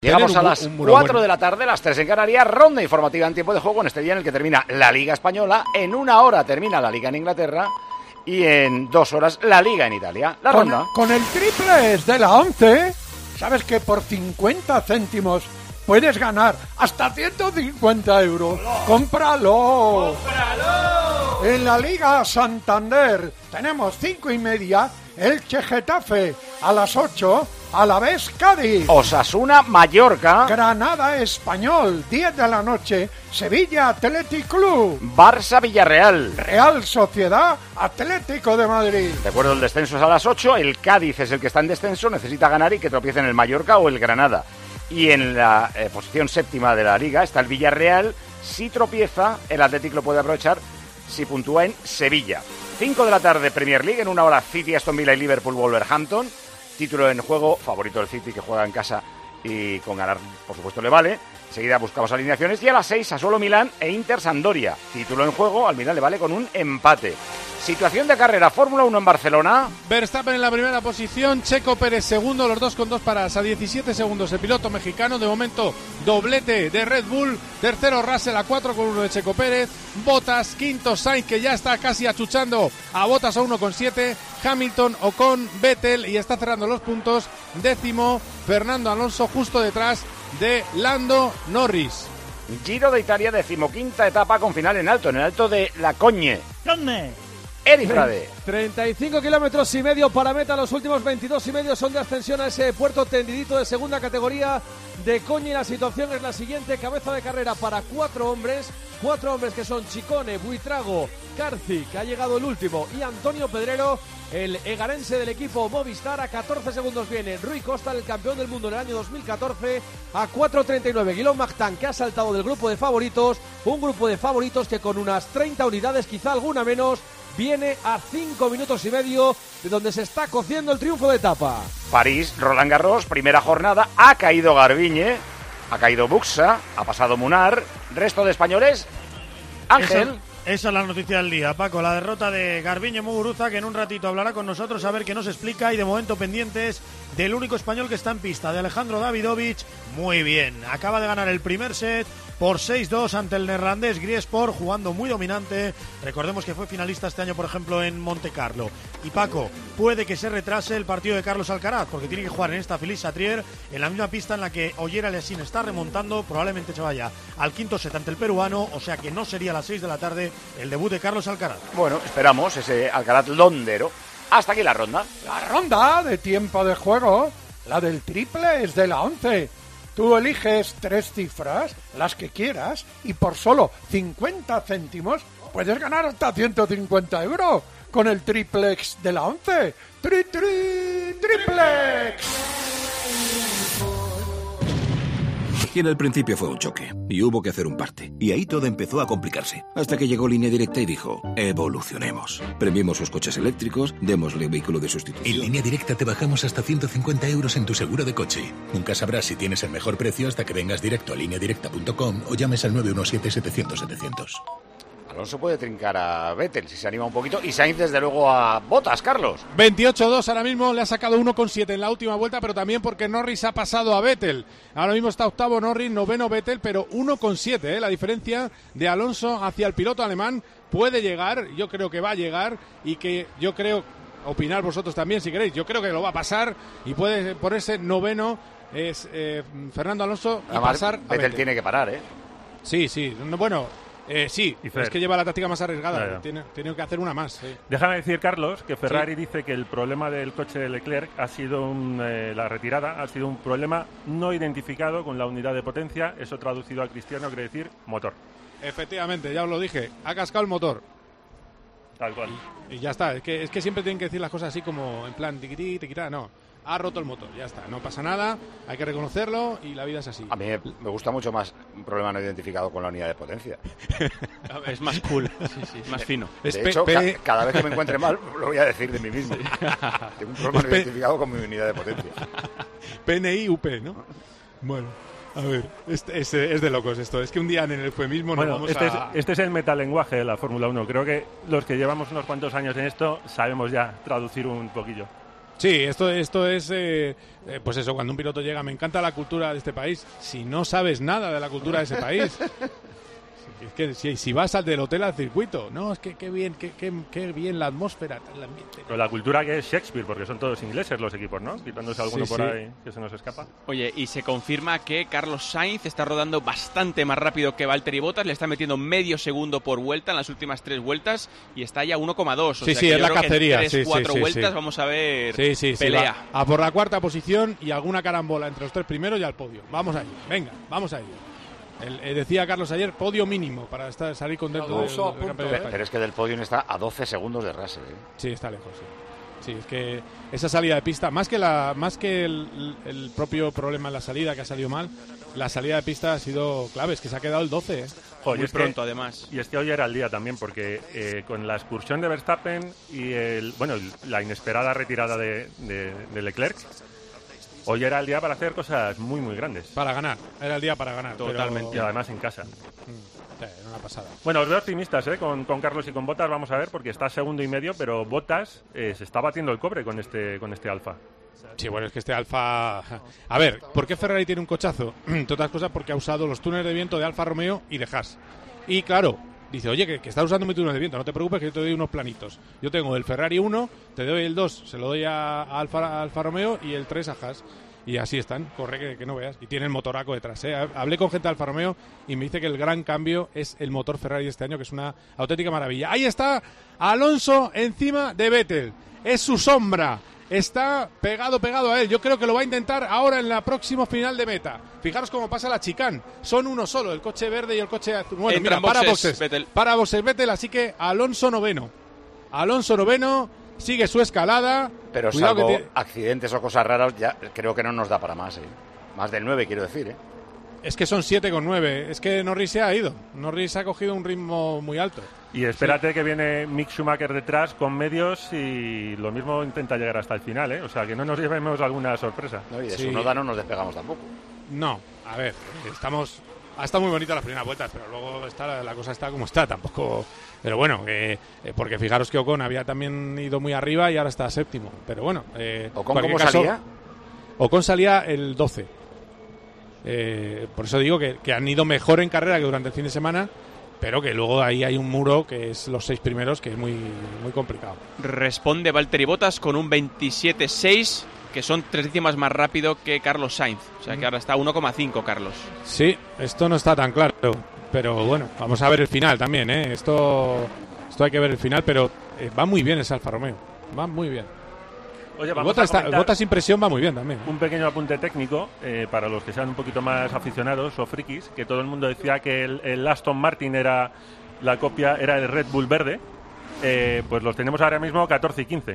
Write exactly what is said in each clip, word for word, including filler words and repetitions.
Llegamos a las cuatro de la tarde, las tres en Canarias, ronda informativa en tiempo de juego en este día en el que termina la Liga Española, en una hora termina la Liga en Inglaterra y en dos horas la Liga en Italia. La con, ronda. Con el triple de la once, ¿sabes que por cincuenta céntimos puedes ganar hasta ciento cincuenta euros? ¡Cómpralo! ¡Cómpralo! En la Liga Santander tenemos cinco y media, Elche Getafe a las ocho, Alavés Cádiz, Osasuna Mallorca, Granada Español, diez de la noche, Sevilla Athletic Club, Barça Villarreal, Real Sociedad Atlético de Madrid. Recuerdo, el descenso es a las ocho, el Cádiz es el que está en descenso, necesita ganar y que tropiecen el Mallorca o el Granada. Y en la eh, posición séptima de la Liga está el Villarreal. Si tropieza, el Athletic lo puede aprovechar si puntúa en Sevilla. cinco de la tarde, Premier League, en una hora City, Aston Villa y Liverpool Wolverhampton. Título en juego, favorito del City, que juega en casa y con ganar, por supuesto, le vale. Enseguida buscamos alineaciones. Y a las seis, Sassuolo Milán e Inter Sampdoria. Título en juego, al Milán le vale con un empate. Situación de carrera, Fórmula uno en Barcelona. Verstappen en la primera posición, Checo Pérez segundo, los dos con dos paradas a diecisiete segundos. El piloto mexicano, de momento, doblete de Red Bull. Tercero, Russell a cuatro con uno de Checo Pérez. Bottas, quinto, Sainz, que ya está casi achuchando a Bottas a uno con siete. Hamilton, Ocon, Vettel, y está cerrando los puntos. Décimo, Fernando Alonso, justo detrás de Lando Norris. Giro de Italia, decimoquinta etapa con final en alto, en el alto de La Cogne. ¿Dónde? Eri Frade. treinta y cinco kilómetros y medio para meta, los últimos veintidós y medio son de ascensión a ese puerto tendidito de segunda categoría de Cogne. La situación es la siguiente: cabeza de carrera para cuatro hombres, cuatro hombres que son Chicone, Buitrago, Carci, que ha llegado el último, y Antonio Pedrero, el egarense del equipo Movistar. A catorce segundos viene Rui Costa, el campeón del mundo en el año dos mil catorce, a cuatro treinta y nueve Guillaume Martin, que ha saltado del grupo de favoritos, un grupo de favoritos que con unas treinta unidades, quizá alguna menos, viene a cinco minutos y medio de donde se está cociendo el triunfo de etapa. París, Roland Garros, primera jornada, ha caído Garbiñe, ha caído Buxa, ha pasado Munar, resto de españoles, Ángel. Esa, esa es la noticia del día, Paco, la derrota de Garbiñe Muguruza, que en un ratito hablará con nosotros a ver qué nos explica, y de momento pendientes del único español que está en pista, de Alejandro Davidovich. Muy bien, acaba de ganar el primer set por seis dos ante el neerlandés Griesport, jugando muy dominante. Recordemos que fue finalista este año, por ejemplo, en Monte Carlo. Y Paco, puede que se retrase el partido de Carlos Alcaraz, porque tiene que jugar en esta Feliz-Satrier, en la misma pista en la que Oyer Aliassime está remontando. Probablemente se vaya al quinto set ante el peruano, o sea que no sería a las seis de la tarde el debut de Carlos Alcaraz. Bueno, esperamos ese Alcaraz londero. Hasta aquí la ronda. La ronda de tiempo de juego, la del triple es de la once. Tú eliges tres cifras, las que quieras, y por solo cincuenta céntimos puedes ganar hasta ciento cincuenta euros con el triplex de la once. ¡Tri, tri, triplex! Y en el principio fue un choque, y hubo que hacer un parte. Y ahí todo empezó a complicarse, hasta que llegó Línea Directa y dijo, evolucionemos. Premiemos sus coches eléctricos, démosle vehículo de sustitución. En Línea Directa te bajamos hasta ciento cincuenta euros en tu seguro de coche. Nunca sabrás si tienes el mejor precio hasta que vengas directo a línea directa punto com o llames al nueve uno siete, setecientos, setecientos. Alonso puede trincar a Vettel si se anima un poquito, y Sainz desde luego a Bottas, Carlos. veintiocho dos ahora mismo, le ha sacado uno con siete en la última vuelta, pero también porque Norris ha pasado a Vettel. Ahora mismo está octavo Norris, noveno Vettel, pero uno con siete, ¿eh? La diferencia de Alonso hacia el piloto alemán puede llegar, yo creo que va a llegar, y que yo creo, opinar vosotros también si queréis, yo creo que lo va a pasar, y puede por ese noveno es eh, Fernando Alonso, y Además, pasar a Vettel. Vettel Tiene que parar, ¿eh? Sí, sí, bueno... Eh, sí, es que lleva la táctica más arriesgada, ya, ya. Tiene, tiene que hacer una más. Sí. Déjame decir, Carlos, que Ferrari Sí. dice que el problema del coche de Leclerc ha sido un, eh, la retirada, ha sido un problema no identificado con la unidad de potencia, eso traducido al cristiano quiere decir motor. Efectivamente, ya os lo dije, ha cascado el motor. Tal cual. Y ya está, es que, es que siempre tienen que decir las cosas así como en plan tiquití, tiquitá, no. Ha roto el motor, ya está, no pasa nada, hay que reconocerlo y la vida es así. A mí me gusta mucho más un problema no identificado con la unidad de potencia. Es más cool, sí, sí, más fino. De Es hecho, pe- ca- pe- cada vez que me encuentre mal, lo voy a decir de mí mismo. Tengo un problema no pe- identificado con mi unidad de potencia. P N I U P, ¿no? Bueno, a ver, este, es, es de locos esto, es que un día en el eufemismo Bueno, nos vamos este, a... es, este es el metalenguaje de la Fórmula uno. Creo que los que llevamos unos cuantos años en esto sabemos ya traducir un poquillo. Sí, esto, esto es, eh, eh, pues eso, cuando un piloto llega, me encanta la cultura de este país. Si no sabes nada de la cultura de ese país, es que si, si vas al del hotel al circuito, no, es que qué bien, qué, qué, qué bien la atmósfera, el ambiente. Pero la cultura que es Shakespeare, porque son todos ingleses los equipos, ¿no? Quitándose alguno Sí, por sí. ahí que se nos escapa. Oye, y se confirma que Carlos Sainz está rodando bastante más rápido que Valtteri Bottas, le está metiendo medio segundo por vuelta en las últimas tres vueltas y está ya uno coma dos. O Sí, sea sí, que es yo la creo que en cacería, tres, sí, sí, cuatro sí, vueltas sí. vamos a ver Sí, sí, sí, pelea. va a por la cuarta posición y alguna carambola entre los tres primeros y al podio. Vamos ahí, venga, vamos ahí. El, eh, decía Carlos ayer, podio mínimo para estar, salir contento del, Alonso a del punto, Campeonato de ¿eh? España. Pero es que del podio está a doce segundos de Russell. ¿eh? Sí, está lejos, sí. Sí, es que esa salida de pista, más que la más que el, el propio problema en la salida que ha salido mal, la salida de pista ha sido clave, es que se ha quedado el doce. ¿eh? Joder, Muy y es que- pronto, además. Y es que hoy era el día también, porque eh, con la excursión de Verstappen y el, bueno, el- la inesperada retirada de, de- de Leclerc, hoy era el día para hacer cosas muy, muy grandes. Para ganar, era el día para ganar. Totalmente. Y además en casa. Sí, era una pasada. Bueno, os veo optimistas ¿eh? con, con Carlos y con Bottas, vamos a ver, porque está segundo y medio, pero Bottas eh, se está batiendo el cobre con este, con este Alfa. Sí, bueno, es que este Alfa... A ver, ¿por qué Ferrari tiene un cochazo? Entre otras cosas porque ha usado los túneles de viento de Alfa Romeo y de Haas. Y claro, dice, oye, que, que está usando mi túnel de viento, no te preocupes que yo te doy unos planitos. Yo tengo el Ferrari uno, te doy el dos, se lo doy a, a Alfa, a Alfa Romeo y el tres a Haas. Y así están, corre que, que no veas. Y tiene el motoraco detrás. ¿eh? Hablé con gente de Alfa Romeo y me dice que el gran cambio es el motor Ferrari de este año, que es una auténtica maravilla. Ahí está Alonso encima de Vettel. Es su sombra. Está pegado, pegado a él. Yo creo que lo va a intentar ahora en la próxima final de meta. Fijaros cómo pasa la chicane. Son uno solo, el coche verde y el coche azul. Bueno, Entra mira, en para boxes, boxes. Vettel. Para boxes Vettel, así que Alonso noveno. Alonso noveno, sigue su escalada. Pero Cuidado salvo que tiene- accidentes o cosas raras, ya creo que no nos da para más. ¿eh? Más del nueve, quiero decir. ¿eh? Es que son siete con nueve. Es que Norris se ha ido. Norris ha cogido un ritmo muy alto. Y espérate que viene Mick Schumacher detrás con medios y lo mismo intenta llegar hasta el final, ¿eh? O sea, que no nos llevemos alguna sorpresa. ¿no? Y de Sí. su noda no nos despegamos tampoco. No, a ver, estamos... Ha estado muy bonita las primeras vueltas, pero luego está, la cosa está como está, tampoco... Pero bueno, eh, eh, porque fijaros que Ocon había también ido muy arriba y ahora está séptimo. Pero bueno... Eh, ¿Ocon en cualquier cómo caso, salía? Ocon salía el doce. Eh, por eso digo que, que han ido mejor en carrera que durante el fin de semana, pero que luego ahí hay un muro que es los seis primeros, que es muy, muy complicado. Responde Valtteri Bottas con un veintisiete seis, que son tres décimas más rápido que Carlos Sainz. O sea que ahora está uno coma cinco Carlos. Sí, esto no está tan claro, pero bueno, vamos a ver el final también, ¿eh? Esto, esto hay que ver el final, pero eh, va muy bien ese Alfa Romeo, va muy bien. Oye, El vamos Bottas, a está, comentar Bottas impresión va muy bien también. ¿eh? un pequeño apunte técnico eh, para los que sean un poquito más aficionados o frikis, que todo el mundo decía que el, el Aston Martin era la copia, era el Red Bull verde. Eh, pues los tenemos ahora mismo catorce y quince.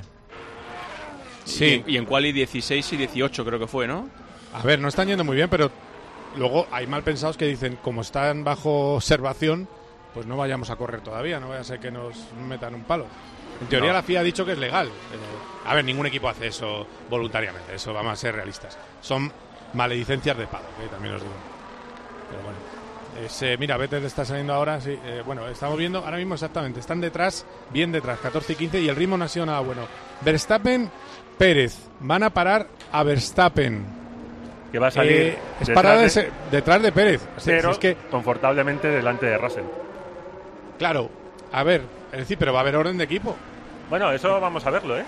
Sí, Y, y en quali dieciséis y dieciocho creo que fue, ¿no? a ver, no están yendo muy bien, pero luego hay mal pensados que dicen, como están bajo observación, pues no vayamos a correr todavía, no vaya a ser que nos metan un palo. En teoría No. la F I A ha dicho que es legal. Eh, a ver, ningún equipo hace eso voluntariamente, eso vamos a ser realistas. Son maledicencias de pago, eh, también os digo. Pero bueno. Es, eh, mira, Vettel está saliendo ahora, sí, eh, bueno, estamos viendo ahora mismo exactamente, están detrás, bien detrás, catorce y quince, y el ritmo no ha sido nada bueno. Verstappen, Pérez, van a parar a Verstappen. Que va a salir Eh, es detrás parada de- de ese- detrás de Pérez. O sea, pero es que, confortablemente delante de Russell. claro, a ver, es decir, pero va a haber orden de equipo. Bueno, eso vamos a verlo, ¿eh?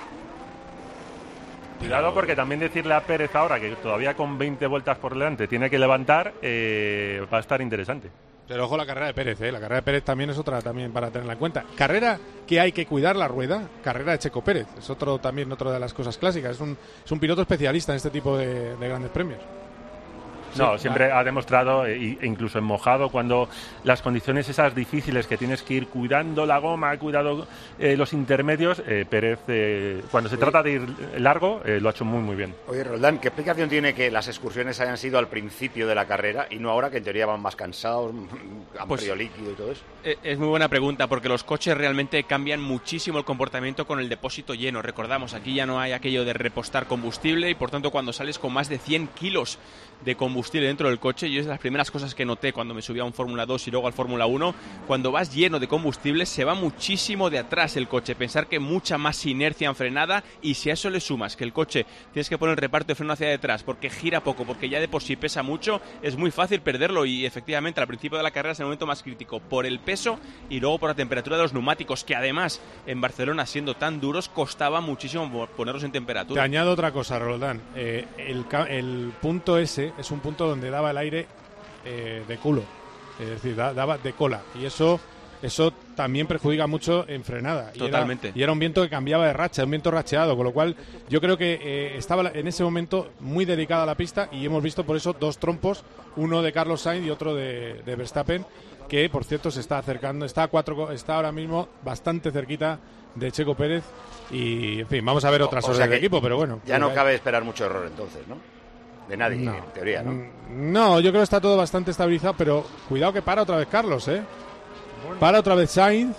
Cuidado, porque también decirle a Pérez ahora que todavía con veinte vueltas por delante tiene que levantar, eh, va a estar interesante. Pero ojo la carrera de Pérez, ¿eh? La carrera de Pérez también es otra también para tenerla en cuenta. Carrera que hay que cuidar la rueda, carrera de Checo Pérez. Es otro también otra de las cosas clásicas. Es un, es un piloto especialista en este tipo de, de grandes premios. No, Sí, siempre ha demostrado, e e incluso en mojado, cuando las condiciones esas difíciles que tienes que ir cuidando la goma, cuidado eh, los intermedios, eh, Pérez, eh, cuando se trata de ir largo, eh, lo ha hecho muy, muy bien. Oye, Roldán, ¿qué explicación tiene que las excursiones hayan sido al principio de la carrera y no ahora que en teoría van más cansados, amplio Pues- líquido y todo eso? Eh, Es muy buena pregunta, porque los coches realmente cambian muchísimo el comportamiento con el depósito lleno. Recordamos, aquí ya no hay aquello de repostar combustible y por tanto cuando sales con más de cien kilos de combustible dentro del coche. Yo es de las primeras cosas que noté cuando me subí a un Fórmula dos y luego al Fórmula uno. Cuando vas lleno de combustible se va muchísimo de atrás el coche. Pensar que mucha más inercia en frenada, y si a eso le sumas que el coche tienes que poner el reparto de freno hacia detrás porque gira poco, porque ya de por sí pesa mucho, es muy fácil perderlo. Y efectivamente al principio de la carrera es el momento más crítico por el peso y luego por la temperatura de los neumáticos, que además en Barcelona, siendo tan duros, costaba muchísimo ponerlos en temperatura. Te añado otra cosa, Roldán. Eh, el, el punto ese es un punto donde daba el aire eh, de culo, es decir, da, daba de cola, y eso eso también perjudica mucho en frenada. Totalmente. Y era, y era un viento que cambiaba de racha, un viento racheado, con lo cual yo creo que eh, estaba en ese momento muy delicada la pista, y hemos visto por eso dos trompos, uno de Carlos Sainz y otro de, de Verstappen, que por cierto se está acercando, está a cuatro, está ahora mismo bastante cerquita de Checo Pérez, y en fin, vamos a ver otras o horas sea del equipo, pero bueno. Ya no cabe esperar mucho error entonces, ¿no? De nadie, No. en teoría, ¿no? No, yo creo que está todo bastante estabilizado, pero cuidado que para otra vez Carlos, ¿eh? Para otra vez Sainz.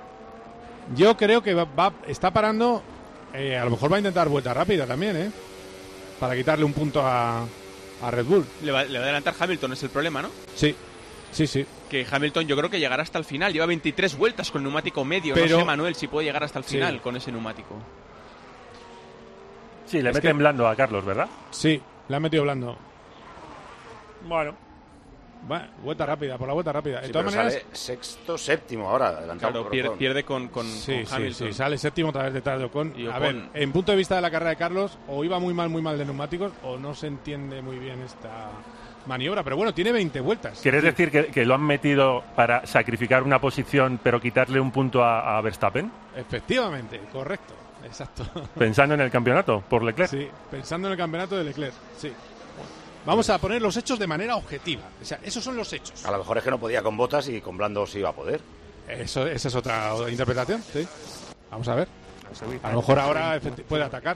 Yo creo que va, va está parando, eh, a lo mejor va a intentar vuelta rápida también, ¿eh? Para quitarle un punto a, a Red Bull. Le va, le va a adelantar Hamilton, es el problema, ¿no? Sí, sí, sí. Que Hamilton yo creo que llegará hasta el final. Lleva veintitrés vueltas con neumático medio. Pero, no sé, Manuel, si puede llegar hasta el final sí. con ese neumático. Sí, le Es meten que- blando a Carlos, ¿verdad? Sí, le han metido blando. Bueno. Va, vuelta rápida, por la vuelta rápida. De Sí, todas pero maneras, sale sexto, séptimo ahora, adelantado Claro, por pierde, Ocon. pierde con, con, sí, con sí, Hamilton. sí, sale séptimo otra vez detrás de Ocon. Y A Ocon- ver, en punto de vista de la carrera de Carlos, o iba muy mal, muy mal de neumáticos, o no se entiende muy bien esta maniobra. Pero bueno, tiene veinte vueltas. ¿Quieres decir que, que lo han metido para sacrificar una posición pero quitarle un punto a, a Verstappen? Efectivamente, correcto, exacto. Pensando en el campeonato por Leclerc. Sí, pensando en el campeonato de Leclerc, sí. Vamos a poner los hechos de manera objetiva. O sea, esos son los hechos. A lo mejor es que no podía con botas y con blandos sí iba a poder. Eso, esa es otra interpretación, sí. Vamos a ver. A lo mejor ahora efecti- puede atacar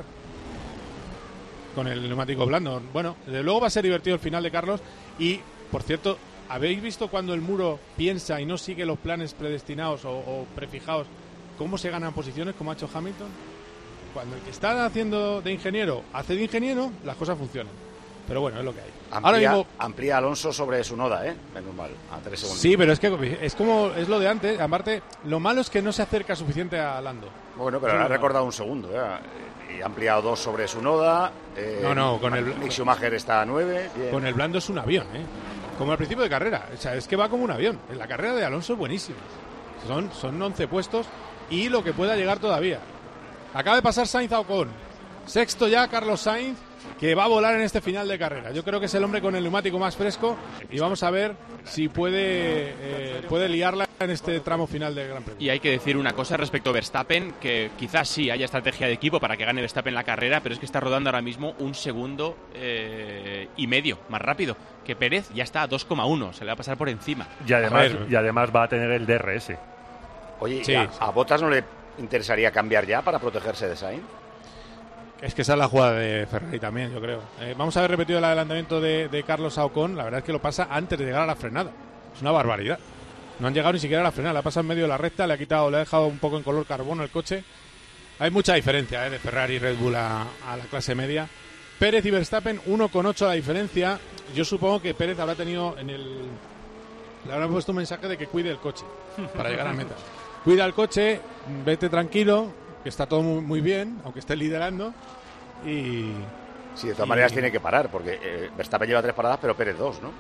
con el neumático blando. Bueno, desde luego va a ser divertido el final de Carlos. Y, por cierto, ¿habéis visto cuando el muro piensa y no sigue los planes predestinados o, o prefijados, cómo se ganan posiciones, como ha hecho Hamilton? Cuando el que está haciendo de ingeniero hace de ingeniero, las cosas funcionan. Pero bueno, es lo que hay. Amplía, Ahora mismo, amplía Alonso sobre su Noda, ¿eh? Menos mal, a tres segundos. sí, pero es que es como es lo de antes. Aparte, lo malo es que no se acerca suficiente a Lando. Bueno, pero Eso ahora ha es lo recordado un segundo, ¿eh? Y ha ampliado dos sobre su Noda. Eh, No, no, con el- Mick Schumacher está a nueve. Bien. Con el blando es un avión, ¿eh? Como al principio de carrera. O sea, es que va como un avión. En la carrera de Alonso es buenísima. Son, son once puestos y lo que pueda llegar todavía. Acaba de pasar Sainz a Ocon. Sexto ya Carlos Sainz, que va a volar en este final de carrera. Yo creo que es el hombre con el neumático más fresco y vamos a ver si puede, eh, puede liarla en este tramo final del Gran Premio. Y hay que decir una cosa respecto a Verstappen, que quizás sí haya estrategia de equipo para que gane Verstappen la carrera, pero es que está rodando ahora mismo un segundo eh, y medio más rápido que Pérez. Ya está a dos coma uno, se le va a pasar por encima. Y además, ver. y además va a tener el D R S. Oye, Sí. ¿a, a Bottas no le interesaría cambiar ya para protegerse de Sainz? Es que esa es la jugada de Ferrari también, yo creo. Eh, vamos a ver repetido el adelantamiento de, de Carlos a Ocon. La verdad es que lo pasa antes de llegar a la frenada. Es una barbaridad. No han llegado ni siquiera a la frenada. Le ha pasado en medio de la recta, le ha quitado, le ha dejado un poco en color carbono el coche. Hay mucha diferencia eh, de Ferrari y Red Bull a, a la clase media. Pérez y Verstappen, uno coma ocho la diferencia. Yo supongo que Pérez habrá tenido en el... Le habrán puesto un mensaje de que cuide el coche para llegar a meta. Cuida el coche, vete tranquilo, que está todo muy, muy bien, aunque esté liderando. Y... Sí, de todas y- maneras tiene que parar, porque eh, Verstappen lleva tres paradas, pero Pérez dos, ¿no?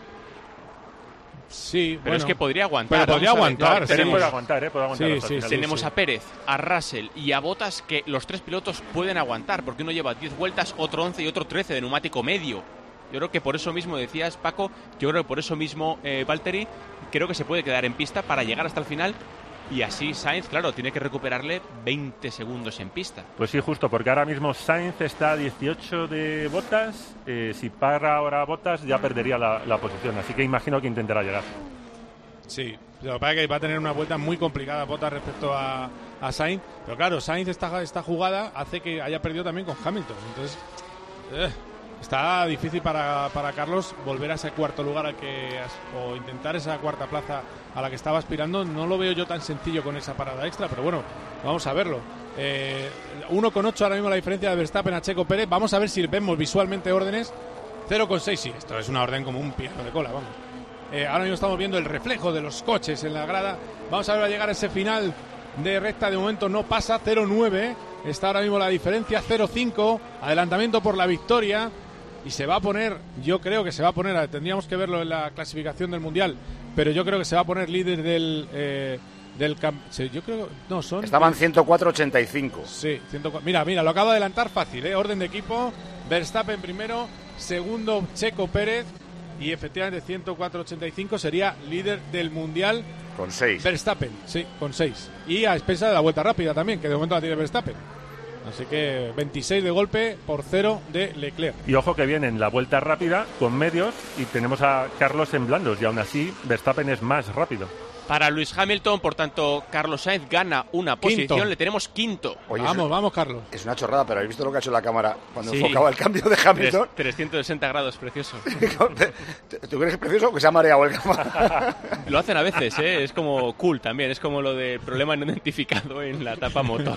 Sí, Pero bueno, es que podría aguantar. pero podría vamos a ver. aguantar, No, sí. tenemos, puede aguantar, ¿eh? Puede aguantar Sí, hasta sí, el final. sí. tenemos a Pérez, a Russell y a Bottas, que los tres pilotos pueden aguantar, porque uno lleva diez vueltas, otro once y otro trece de neumático medio. Yo creo que por eso mismo, decías Paco, yo creo que por eso mismo eh, Valtteri, creo que se puede quedar en pista para llegar hasta el final. Y así Sainz, claro, tiene que recuperarle veinte segundos en pista. Pues sí, justo, porque ahora mismo Sainz está a dieciocho de Bottas. Eh, si para ahora Bottas ya perdería la, la posición, así que imagino que intentará llegar. Sí, lo que pasa es que va a tener una vuelta muy complicada Bottas respecto a, a Sainz. Pero claro, Sainz esta, esta jugada hace que haya perdido también con Hamilton. Entonces, eh, está difícil para, para Carlos volver a ese cuarto lugar al que o intentar esa cuarta plaza a la que estaba aspirando. No lo veo yo tan sencillo con esa parada extra, pero bueno, vamos a verlo. Eh, uno coma ocho ahora mismo la diferencia de Verstappen a Checo Pérez. Vamos a ver si vemos visualmente órdenes. cero coma seis, sí, esto es una orden como un piano de cola, vamos. Eh, ahora mismo estamos viendo el reflejo de los coches en la grada. Vamos a ver a llegar a ese final de recta. De momento no pasa, cero coma nueve. Está ahora mismo la diferencia, cero coma cinco. Adelantamiento por la victoria. Y se va a poner, yo creo que se va a poner, tendríamos que verlo en la clasificación del Mundial, pero yo creo que se va a poner líder del... Eh, del camp yo creo no son estaban ciento cuatro ochenta y cinco. Sí, ciento cuatro. Mira, mira, lo acabo de adelantar fácil, ¿eh? Orden de equipo, Verstappen primero, segundo Checo Pérez y efectivamente ciento cuatro ochenta y cinco sería líder del Mundial con seis. Verstappen, sí, con seis. Y a expensa de la vuelta rápida también, que de momento la tiene Verstappen. Así que veintiséis de golpe por cero de Leclerc. Y ojo que viene en la vuelta rápida con medios y tenemos a Carlos en blandos y aún así Verstappen es más rápido. Para Lewis Hamilton, por tanto, Carlos Sainz gana una posición, Quinto. le tenemos quinto. Oye, vamos, es, vamos, Carlos. Es una chorrada, pero ¿habéis visto lo que ha hecho la cámara cuando Sí. enfocaba el cambio de Hamilton? trescientos sesenta grados, precioso. ¿Tú crees que es precioso o que se ha mareado el cámara? Lo hacen a veces, ¿eh? Es como cool también, es como lo de problema no identificado en la tapa motor.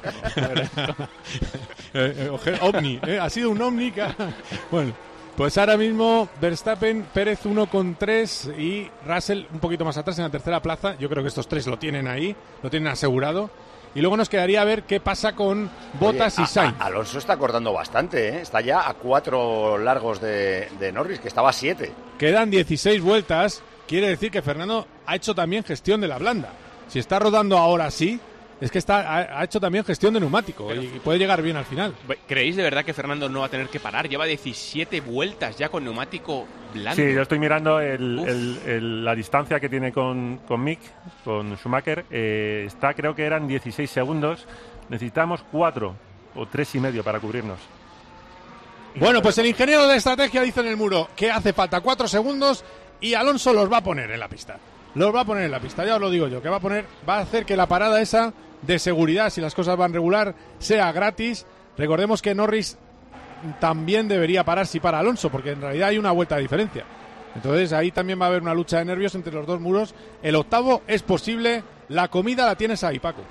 eh, eh, Omni, eh, ha sido un Omni. Que... Bueno, pues ahora mismo Verstappen, Pérez uno con tres y Russell un poquito más atrás en la tercera plaza. Yo creo que estos tres lo tienen ahí, lo tienen asegurado. Y luego nos quedaría ver qué pasa con Bottas Oye, y Sainz. A, a, Alonso está cortando bastante, ¿eh? Está ya a cuatro largos de, de Norris, que estaba a siete. Quedan dieciséis vueltas. Quiere decir que Fernando ha hecho también gestión de la blanda. Si está rodando ahora sí, es que está ha, ha hecho también gestión de neumático. Pero, y puede llegar bien al final. ¿Creéis de verdad que Fernando no va a tener que parar? Lleva diecisiete vueltas ya con neumático blando. Sí, yo estoy mirando el, el, el, la distancia que tiene con, con Mick, con Schumacher. Eh, está, creo que eran dieciséis segundos. Necesitamos cuatro o tres y medio para cubrirnos. Bueno, pues el ingeniero de estrategia dice en el muro que hace falta cuatro segundos y Alonso los va a poner en la pista. Los va a poner en la pista, ya os lo digo yo, que va a poner, va a hacer que la parada esa de seguridad, si las cosas van regular, sea gratis. Recordemos que Norris también debería parar si para Alonso, porque en realidad hay una vuelta de diferencia. Entonces ahí también va a haber una lucha de nervios entre los dos muros. El octavo es posible, la comida la tienes ahí, Paco.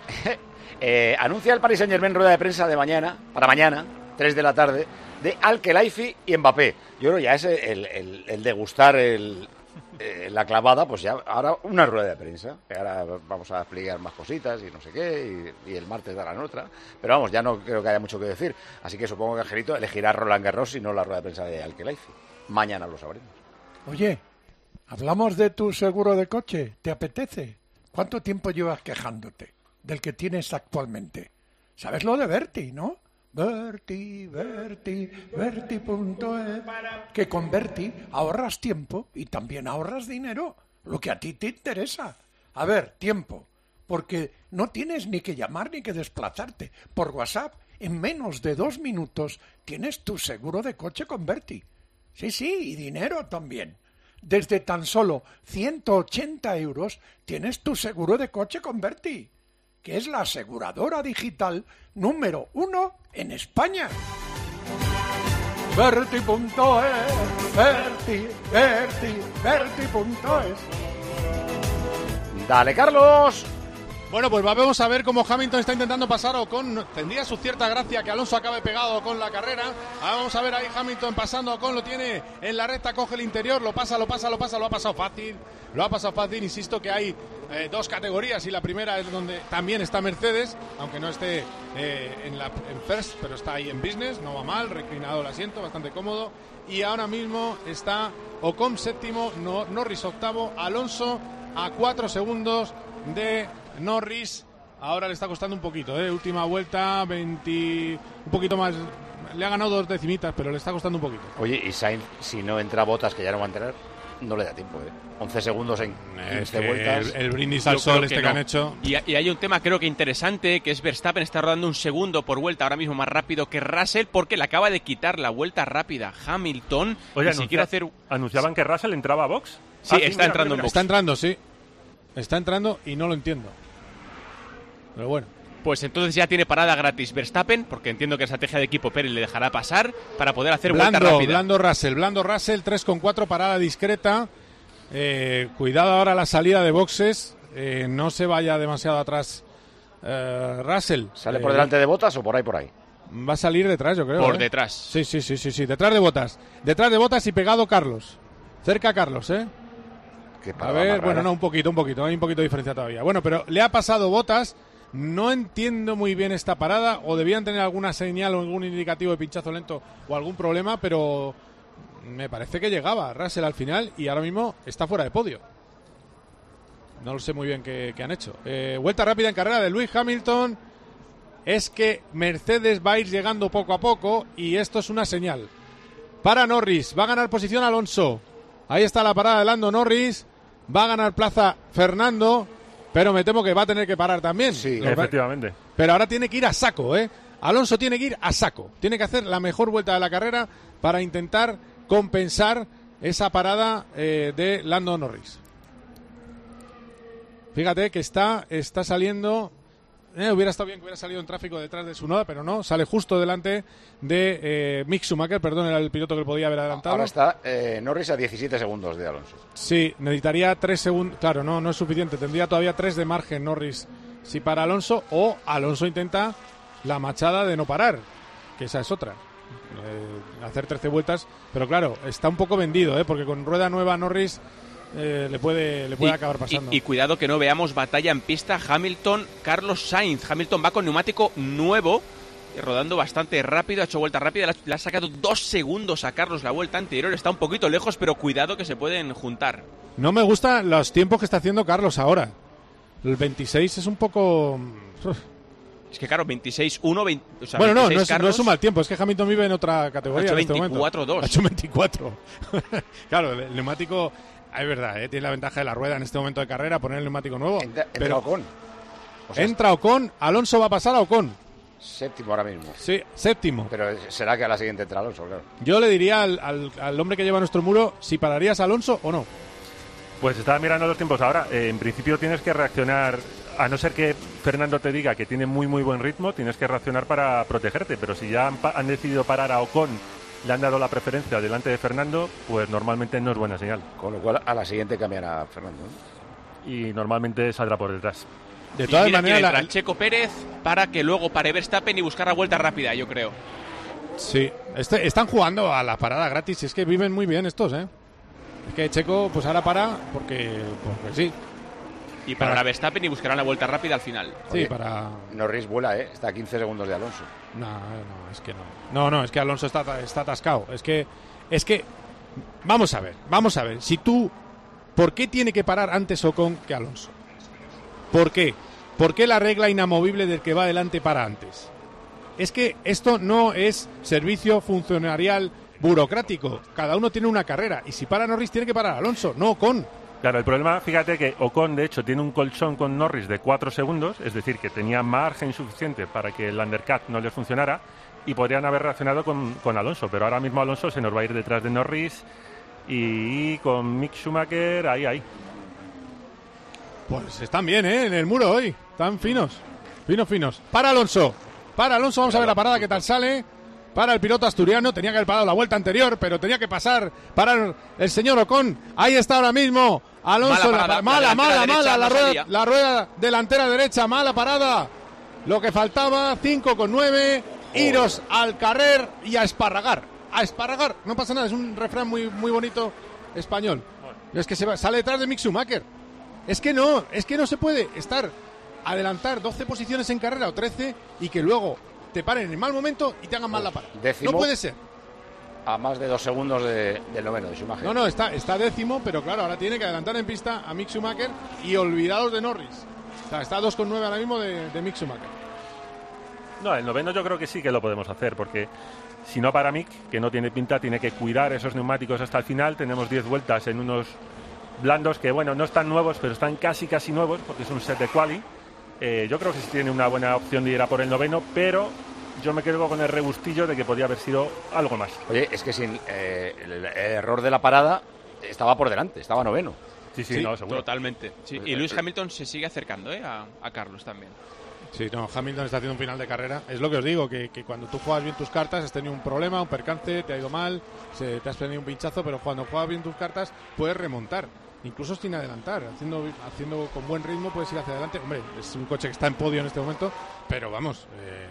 eh, anuncia el Paris Saint-Germain rueda de prensa de mañana, para mañana, tres de la tarde, de Al-Khelaifi y Mbappé. Yo creo ya es el, el, el degustar el, eh, la clavada, pues ya ahora una rueda de prensa. Ahora vamos a explicar más cositas y no sé qué, y, y el martes darán otra. Pero vamos, ya no creo que haya mucho que decir. Así que supongo que Angelito elegirá Roland Garros y no la rueda de prensa de Al-Khelaifi. Mañana lo sabremos. Oye, hablamos de tu seguro de coche. ¿Te apetece? ¿Cuánto tiempo llevas quejándote del que tienes actualmente? ¿Sabes lo de Berti, no? Berti, Berti, Berti punto es. Que con Berti ahorras tiempo y también ahorras dinero, lo que a ti te interesa. A ver, tiempo, porque no tienes ni que llamar ni que desplazarte. Por WhatsApp, en menos de dos minutos, tienes tu seguro de coche con Berti. Sí, sí, y dinero también. Desde tan solo ciento ochenta euros tienes tu seguro de coche con Berti, que es la aseguradora digital número uno en España. Berti punto es, Berti, Berti, Berti punto es. ¡Dale, Carlos! Bueno, pues vamos a ver cómo Hamilton está intentando pasar a Ocon. Tendría su cierta gracia que Alonso acabe pegado con la carrera. Ahora vamos a ver ahí Hamilton pasando a Ocon, lo tiene en la recta, coge el interior, lo pasa, lo pasa, lo pasa, lo ha pasado fácil. Lo ha pasado fácil, insisto que hay eh, dos categorías y la primera es donde también está Mercedes, aunque no esté eh, en, la, en First, pero está ahí en Business, no va mal, reclinado el asiento, bastante cómodo. Y ahora mismo está Ocon séptimo, no, Norris octavo, Alonso a cuatro segundos de Norris. Ahora le está costando un poquito, ¿eh? Última vuelta, veinte, un poquito más, le ha ganado dos decimitas, pero le está costando un poquito. Oye, y Sainz, si no entra Bottas, que ya no va a entrar, no le da tiempo, ¿eh? once segundos en quince vueltas. El, el brindis al sol este que, no. que han hecho. Y, y hay un tema creo que interesante, que es Verstappen está rodando un segundo por vuelta, ahora mismo más rápido que Russell, porque le acaba de quitar la vuelta rápida Hamilton. Oye, ni siquiera hacer... ¿anunciaban que Russell entraba a box? Sí, ah, está mira, entrando mira, en box. Está entrando, sí. Está entrando y no lo entiendo. Pero bueno. Pues entonces ya tiene parada gratis Verstappen, porque entiendo que la estrategia de equipo Pérez le dejará pasar para poder hacer blando, vuelta rápida. Blando Russell, blando Russell, tres con cuatro, parada discreta. Eh, cuidado ahora la salida de boxes. Eh, no se vaya demasiado atrás eh, Russell. ¿Sale eh, por delante de Bottas o por ahí por ahí? Va a salir detrás, yo creo. Por ¿eh? detrás. Sí, sí, sí, sí, sí, detrás de Bottas. Detrás de Bottas y pegado Carlos. Cerca a Carlos, ¿eh? A ver, bueno, no, un poquito, un poquito, hay un poquito de diferencia todavía. Bueno, pero le ha pasado Bottas. No entiendo muy bien esta parada, o debían tener alguna señal o algún indicativo de pinchazo lento o algún problema, pero me parece que llegaba Russell al final y ahora mismo está fuera de podio. No lo sé muy bien qué, qué han hecho. Eh, vuelta rápida en carrera de Lewis Hamilton. Es que Mercedes va a ir llegando poco a poco y esto es una señal. Para Norris, va a ganar posición Alonso. Ahí está la parada de Lando Norris. Va a ganar plaza Fernando. Pero me temo que va a tener que parar también. Sí, efectivamente. Pero ahora tiene que ir a saco, ¿eh? Alonso tiene que ir a saco. Tiene que hacer la mejor vuelta de la carrera para intentar compensar esa parada eh, de Lando Norris. Fíjate que está, está saliendo... Eh, hubiera estado bien que hubiera salido en tráfico detrás de Tsunoda, pero no, sale justo delante de eh, Mick Schumacher, perdón, era el piloto que le podía haber adelantado. Ahora está eh, Norris a diecisiete segundos de Alonso. Sí, necesitaría tres segundos, claro, no, no es suficiente, tendría todavía tres de margen Norris si para Alonso, o Alonso intenta la machada de no parar, que esa es otra, eh, hacer trece vueltas, pero claro, está un poco vendido, eh, porque con rueda nueva Norris... Eh, le puede, le puede y, acabar pasando. Y, y cuidado que no veamos batalla en pista Hamilton-Carlos Sainz. Hamilton va con neumático nuevo, rodando bastante rápido, ha hecho vuelta rápida, le ha, le ha sacado dos segundos a Carlos la vuelta anterior, está un poquito lejos, pero cuidado que se pueden juntar. No me gustan los tiempos que está haciendo Carlos ahora. El veintiséis es un poco... Es que claro, veintiséis uno, o sea, bueno, no, no es, Carlos, no es un mal tiempo, es que Hamilton vive en otra categoría. Ha hecho en este veinticuatro dos. Ha hecho veinticuatro. Claro, el neumático... Es verdad, ¿eh? Tiene la ventaja de la rueda en este momento de carrera, poner el neumático nuevo. Entra, entra pero Ocon. O sea, entra Ocon, Alonso va a pasar a Ocon. Séptimo ahora mismo. Sí, séptimo. Pero será que a la siguiente entra Alonso, claro. Yo le diría al, al, al hombre que lleva nuestro muro si pararías a Alonso o no. Pues estaba mirando los tiempos ahora. Eh, en principio tienes que reaccionar, a no ser que Fernando te diga que tiene muy muy buen ritmo, tienes que reaccionar para protegerte. Pero si ya han, han decidido parar a Ocon, le han dado la preferencia delante de Fernando, pues normalmente no es buena señal. Con lo cual a la siguiente cambiará a Fernando, ¿no? Y normalmente saldrá por detrás. De todas maneras, la... el Checo Pérez para que luego pare Verstappen y buscar la vuelta rápida, yo creo. Sí, este, están jugando a la parada gratis, es que viven muy bien estos, ¿eh? Es que Checo pues ahora para porque, porque sí. Y para la Verstappen y buscarán la vuelta rápida al final. Sí, Oye, para... Norris vuela, ¿eh? Está a quince segundos de Alonso. No, no, es que no. No, no, es que Alonso está, está atascado. Es que, es que... Vamos a ver, vamos a ver. Si tú... ¿Por qué tiene que parar antes Ocon que Alonso? ¿Por qué? ¿Por qué la regla inamovible del que va adelante para antes? Es que esto no es servicio funcionarial burocrático. Cada uno tiene una carrera. Y si para Norris tiene que parar Alonso, no Ocon. Claro, el problema, fíjate que Ocon, de hecho, tiene un colchón con Norris de cuatro segundos, es decir, que tenía margen suficiente para que el undercut no le funcionara y podrían haber reaccionado con, con Alonso, pero ahora mismo Alonso se nos va a ir detrás de Norris y con Mick Schumacher, ahí, ahí. Pues están bien, ¿eh? En el muro hoy, están finos, finos, finos. Para Alonso, para Alonso, vamos a ver la parada, qué tal sale. Para el piloto asturiano, tenía que haber parado la vuelta anterior, pero tenía que pasar para el señor Ocon. Ahí está ahora mismo Alonso, mala, parada, la, mala, la mala, derecha, mala, no la, rueda, salía. la rueda delantera derecha, mala parada. Lo que faltaba, cinco con nueve, iros al carrer y a esparragar. A esparragar, no pasa nada, es un refrán muy, muy bonito español. Es que se va, sale detrás de Mick Schumacher. Es que no, es que no se puede estar, adelantar doce posiciones en carrera o trece y que luego te paren en mal momento y te hagan mal la parada. Décimo, no puede ser. A más de dos segundos de, del noveno de Schumacher. No, no, está, está décimo, pero claro, ahora tiene que adelantar en pista a Mick Schumacher y olvidados de Norris. O sea, está a dos con nueve ahora mismo de, de Mick Schumacher. No, el noveno yo creo que sí que lo podemos hacer, porque si no para Mick, que no tiene pinta, tiene que cuidar esos neumáticos hasta el final. Tenemos diez vueltas en unos blandos que, bueno, no están nuevos, pero están casi, casi nuevos, porque es un set de quali. Eh, yo creo que sí tiene una buena opción de ir a por el noveno, pero yo me quedo con el rebustillo de que podía haber sido algo más. Oye, es que sin eh, el, el error de la parada estaba por delante, estaba noveno. Sí, sí, Sí, no, seguro. Totalmente. Sí, y Lewis Hamilton se sigue acercando ¿eh? a, a Carlos también. Sí, no, Hamilton está haciendo un final de carrera. Es lo que os digo, que, que cuando tú juegas bien tus cartas, has tenido un problema, un percance, te ha ido mal, se, te has tenido un pinchazo, pero cuando juegas bien tus cartas puedes remontar, incluso sin adelantar, haciendo, haciendo con buen ritmo puedes ir hacia adelante. Hombre, es un coche que está en podio en este momento, pero vamos, eh,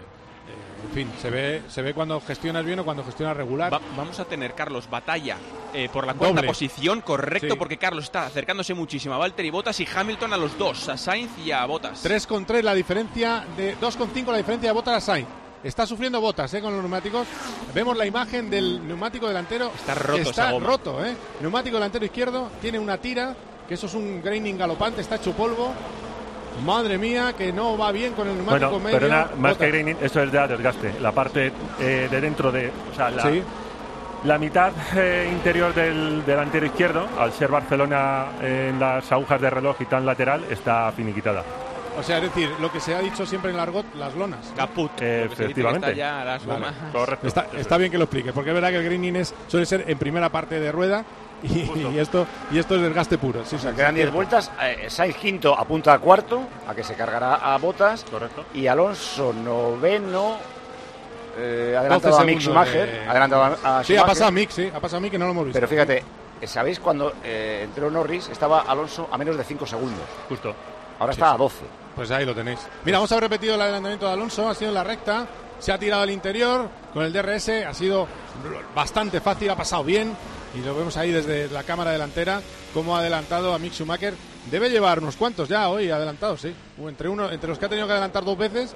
Eh, en fin, se ve, se ve cuando gestionas bien o cuando gestionas regular. Va, vamos a tener, Carlos, batalla eh, por la cuarta Doble. posición, correcto, Sí. porque Carlos está acercándose muchísimo a Valtteri Bottas y Hamilton a los dos, a Sainz y a Bottas. tres con tres la diferencia, de dos con cinco la diferencia de Bottas a Sainz. Está sufriendo Bottas, ¿eh? Con los neumáticos. Vemos la imagen del neumático delantero. Está roto Está esa goma. roto, ¿eh? Neumático delantero izquierdo. Tiene una tira, que eso es un graining galopante. Está hecho polvo. Madre mía, que no va bien con el neumático Bueno, medio. pero na- más Bottas. que graining, eso es de desgaste. La parte eh, de dentro de... O sea, la, Sí. la mitad eh, interior del delantero izquierdo, al ser Barcelona eh, en las agujas de reloj y tan lateral, está finiquitada. O sea, es decir, lo que se ha dicho siempre en Largot, las lonas. Caput. Eh, porque se dice que efectivamente. está ya las Vale. gomas. Correcto. Está, está bien que lo explique, porque es verdad que el graining es, suele ser en primera parte de rueda y, y esto y esto es desgaste puro. Sí, O sea, sí, quedan sí, diez cierto. vueltas. Eh, Sainz quinto apunta a cuarto, a que se cargará a Bottas. Correcto. Y Alonso noveno. Eh, adelantado doce a Mick segundos Schumacher. de- Adelantado a, a Sí, ha Schumacher. pasado a Mick, sí, ha pasado a Mick que no lo hemos visto. Pero fíjate, ¿sabéis cuando eh, entró Norris? Estaba Alonso a menos de cinco segundos. Justo. Ahora Sí, está sí. a doce. Pues ahí lo tenéis. Mira, vamos a haber repetido el adelantamiento de Alonso, ha sido en la recta, se ha tirado al interior con el D R S, ha sido bastante fácil, ha pasado bien y lo vemos ahí desde la cámara delantera cómo ha adelantado a Mick Schumacher. Debe llevar unos cuantos ya hoy adelantados, sí. Entre uno, entre los que ha tenido que adelantar dos veces.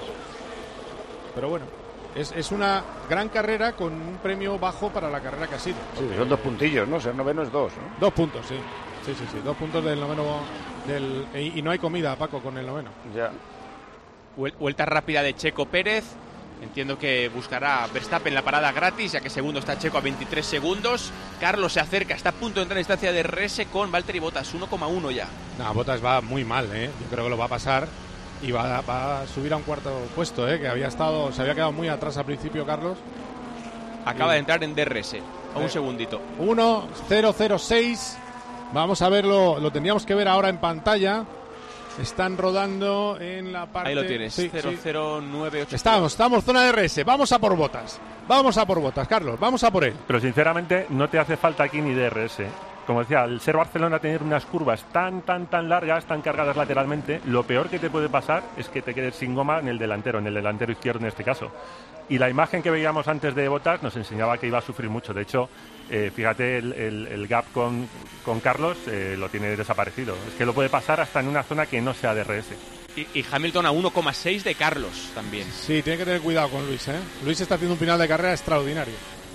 Pero bueno, es, es una gran carrera con un premio bajo para la carrera que ha sido. Sí, son dos puntillos, ¿no? Ser noveno es dos, ¿no? Dos puntos, sí. Sí, sí, sí. Dos puntos del noveno. Del, y, y no hay comida, Paco, con el noveno. Ya. Vuel- Vuelta rápida de Checo Pérez. Entiendo que buscará Verstappen la parada gratis, ya que segundo está Checo a veintitrés segundos. Carlos se acerca, está a punto de entrar en distancia de R S con Valtteri Bottas, uno coma uno ya. No, Bottas va muy mal, ¿eh? Yo creo que lo va a pasar y va, va a subir a un cuarto puesto, ¿eh? Que había estado, se había quedado muy atrás al principio, Carlos. Acaba Sí. de entrar en D R S. A un Eh. segundito. uno cero cero seis. Vamos a verlo, lo tendríamos que ver ahora en pantalla. Están rodando en la parte... Ahí lo tienes, Sí, cero sí. cero nueve ocho. Estamos, estamos zona de R S. Vamos a por Bottas. Vamos a por Bottas, Carlos. Vamos a por él. Pero sinceramente no te hace falta aquí ni D R S. Como decía, al ser Barcelona tener unas curvas tan, tan, tan largas, tan cargadas lateralmente, lo peor que te puede pasar es que te quedes sin goma en el delantero, en el delantero izquierdo en este caso. Y la imagen que veíamos antes de Bottas nos enseñaba que iba a sufrir mucho. De hecho, eh, fíjate, el, el- el gap con, con Carlos eh, lo tiene desaparecido. Es que lo puede pasar hasta en una zona que no sea D R S. Y, y Hamilton a uno coma seis de Carlos también. Sí, tiene que tener cuidado con Luis, ¿eh? Luis está haciendo un final de carrera extraordinario.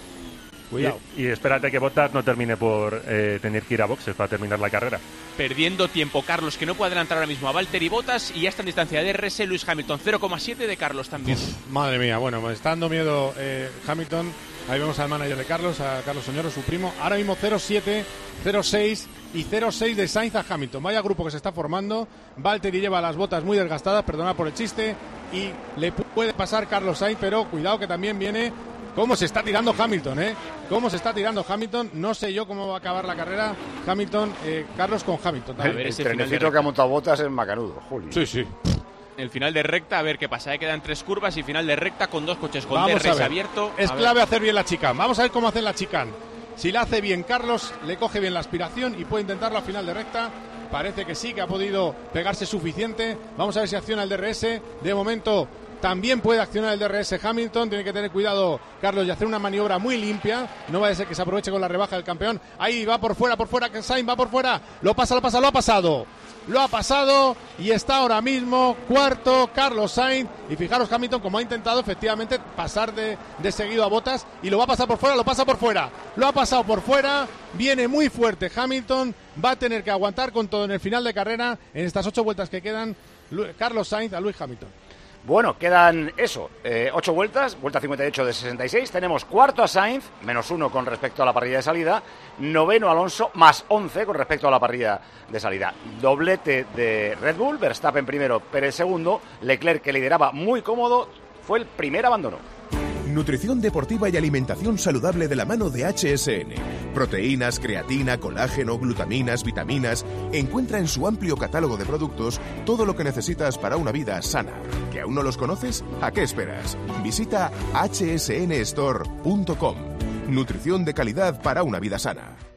Cuidado. Y, y espérate que Bottas no termine por eh, tener que ir a boxes para terminar la carrera. Perdiendo tiempo Carlos, que no puede adelantar ahora mismo a Valtteri Bottas. Y ya está en distancia de R S Luis Hamilton, cero coma siete de Carlos también. Madre mía, bueno, me está dando miedo eh, Hamilton. Ahí vemos al manager de Carlos, a Carlos Soñoro, su primo. Ahora mismo cero siete, cero seis y cero seis de Sainz a Hamilton. Vaya grupo que se está formando. Valtteri lleva las botas muy desgastadas, perdona por el chiste. Y le puede pasar Carlos Sainz, pero cuidado que también viene... ¿Cómo se está tirando Hamilton, eh? ¿Cómo se está tirando Hamilton? No sé yo cómo va a acabar la carrera Hamilton, eh, Carlos con Hamilton. A también. ver, El ese final de trenecito que ha montado Bottas es macanudo, Julio. Sí, sí. El final de recta, a ver qué pasa. Ahí quedan tres curvas y final de recta con dos coches con Vamos a D R S ver. abierto. Es A ver. clave hacer bien la chicane. Vamos a ver cómo hace la chicane. Si la hace bien Carlos, le coge bien la aspiración y puede intentarlo a final de recta. Parece que sí, que ha podido pegarse suficiente. Vamos a ver si acciona el D R S. De momento también puede accionar el D R S Hamilton. Tiene que tener cuidado Carlos y hacer una maniobra muy limpia. No vaya a ser que se aproveche con la rebaja del campeón. Ahí va por fuera, por fuera, que Sainz va por fuera. Lo pasa, lo pasa, lo ha pasado. Lo ha pasado y está ahora mismo cuarto Carlos Sainz. Y fijaros Hamilton como ha intentado efectivamente pasar de, de seguido a Bottas. Y lo va a pasar por fuera, lo pasa por fuera. Lo ha pasado por fuera. Viene muy fuerte Hamilton. Va a tener que aguantar con todo en el final de carrera. En estas ocho vueltas que quedan, Lu- Carlos Sainz a Lewis Hamilton. Bueno, quedan eso, eh, ocho vueltas, vuelta cincuenta y ocho de sesenta y seis. Tenemos cuarto a Sainz, menos uno con respecto a la parrilla de salida. Noveno Alonso, más once con respecto a la parrilla de salida. Doblete de Red Bull, Verstappen primero, Pérez segundo. Leclerc, que lideraba muy cómodo, fue el primer abandono. Nutrición deportiva y alimentación saludable de la mano de H S N. Proteínas, creatina, colágeno, glutaminas, vitaminas. Encuentra en su amplio catálogo de productos todo lo que necesitas para una vida sana. ¿Que aún no los conoces? ¿A qué esperas? Visita h s n store punto com. Nutrición de calidad para una vida sana.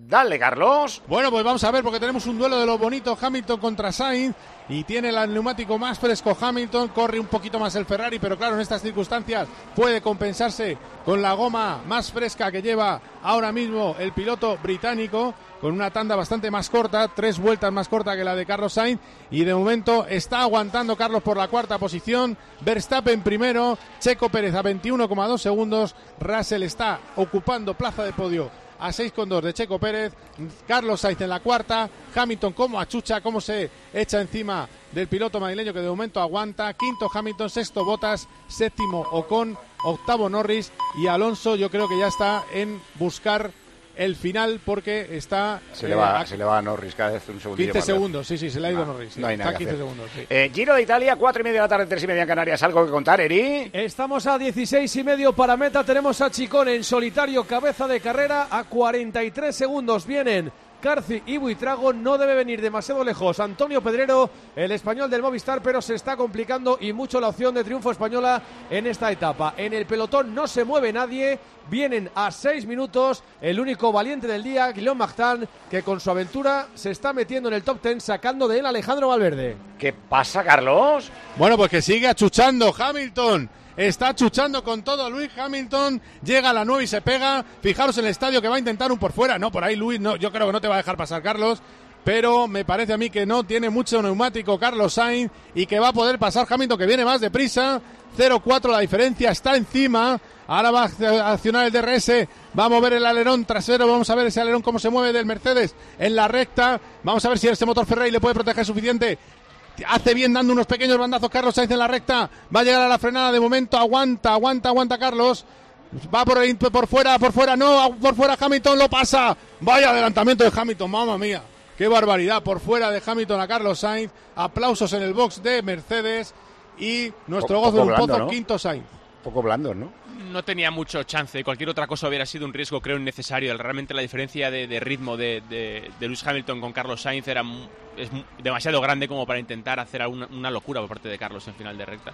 Dale, Carlos. Bueno, pues vamos a ver, porque tenemos un duelo de lo bonito, Hamilton contra Sainz, y tiene el neumático más fresco Hamilton, corre un poquito más el Ferrari, pero claro, en estas circunstancias puede compensarse con la goma más fresca que lleva ahora mismo el piloto británico, con una tanda bastante más corta, tres vueltas más corta que la de Carlos Sainz, y de momento está aguantando Carlos por la cuarta posición, Verstappen primero, Checo Pérez a veintiuno coma dos segundos, Russell está ocupando plaza de podio a seis coma dos de Checo Pérez, Carlos Sainz en la cuarta, Hamilton como achucha, como se echa encima del piloto madrileño que de momento aguanta, quinto Hamilton, sexto Bottas, séptimo Ocon, octavo Norris, y Alonso yo creo que ya está en buscar el final porque está... Se, eh, le, va, a... se le va a Norris cada vez un segundo. quince segundos, sí, sí, se le ha ido no, Norris. Sí. No hay nada está que quince hacer. segundos, sí. Eh, Giro de Italia, cuatro y media de la tarde, tres y media en Canarias. ¿Algo que contar, Eri? Estamos a dieciséis y medio para meta. Tenemos a Chicón en solitario, cabeza de carrera. A cuarenta y tres segundos vienen Carci y Buitrago. No debe venir demasiado lejos Antonio Pedrero, el español del Movistar, pero se está complicando y mucho la opción de triunfo española en esta etapa. En el pelotón no se mueve nadie. Vienen a seis minutos el único valiente del día, Guillaume Martin, que con su aventura se está metiendo en el top ten, sacando de él a Alejandro Valverde. ¿Qué pasa, Carlos? Bueno, pues que sigue achuchando Hamilton. Está achuchando con todo Luis Hamilton. Llega a la nueve y se pega. Fijaros en el estadio que va a intentar un por fuera. No, por ahí Luis, no, yo creo que no te va a dejar pasar, Carlos. Pero me parece a mí que no tiene mucho neumático Carlos Sainz y que va a poder pasar Hamilton, que viene más deprisa. cero cuatro la diferencia, está encima. Ahora va a accionar el D R S, va a mover el alerón trasero, vamos a ver ese alerón cómo se mueve del Mercedes en la recta. Vamos a ver si este motor Ferrari le puede proteger suficiente. Hace bien dando unos pequeños bandazos Carlos Sainz en la recta. Va a llegar a la frenada de momento, aguanta, aguanta, aguanta Carlos. Va por, el, por fuera, por fuera, no, por fuera Hamilton, lo pasa. Vaya adelantamiento de Hamilton, mamma mía. Qué barbaridad, por fuera de Hamilton a Carlos Sainz. Aplausos en el box de Mercedes. Y nuestro gozo de un pozo, ¿no? Quinto Sainz. Un poco blando, ¿no? No tenía mucho chance. Cualquier otra cosa hubiera sido un riesgo, creo, innecesario. Realmente la diferencia de, de ritmo de, de, de Lewis Hamilton con Carlos Sainz era es demasiado grande como para intentar hacer una, una locura por parte de Carlos en final de recta.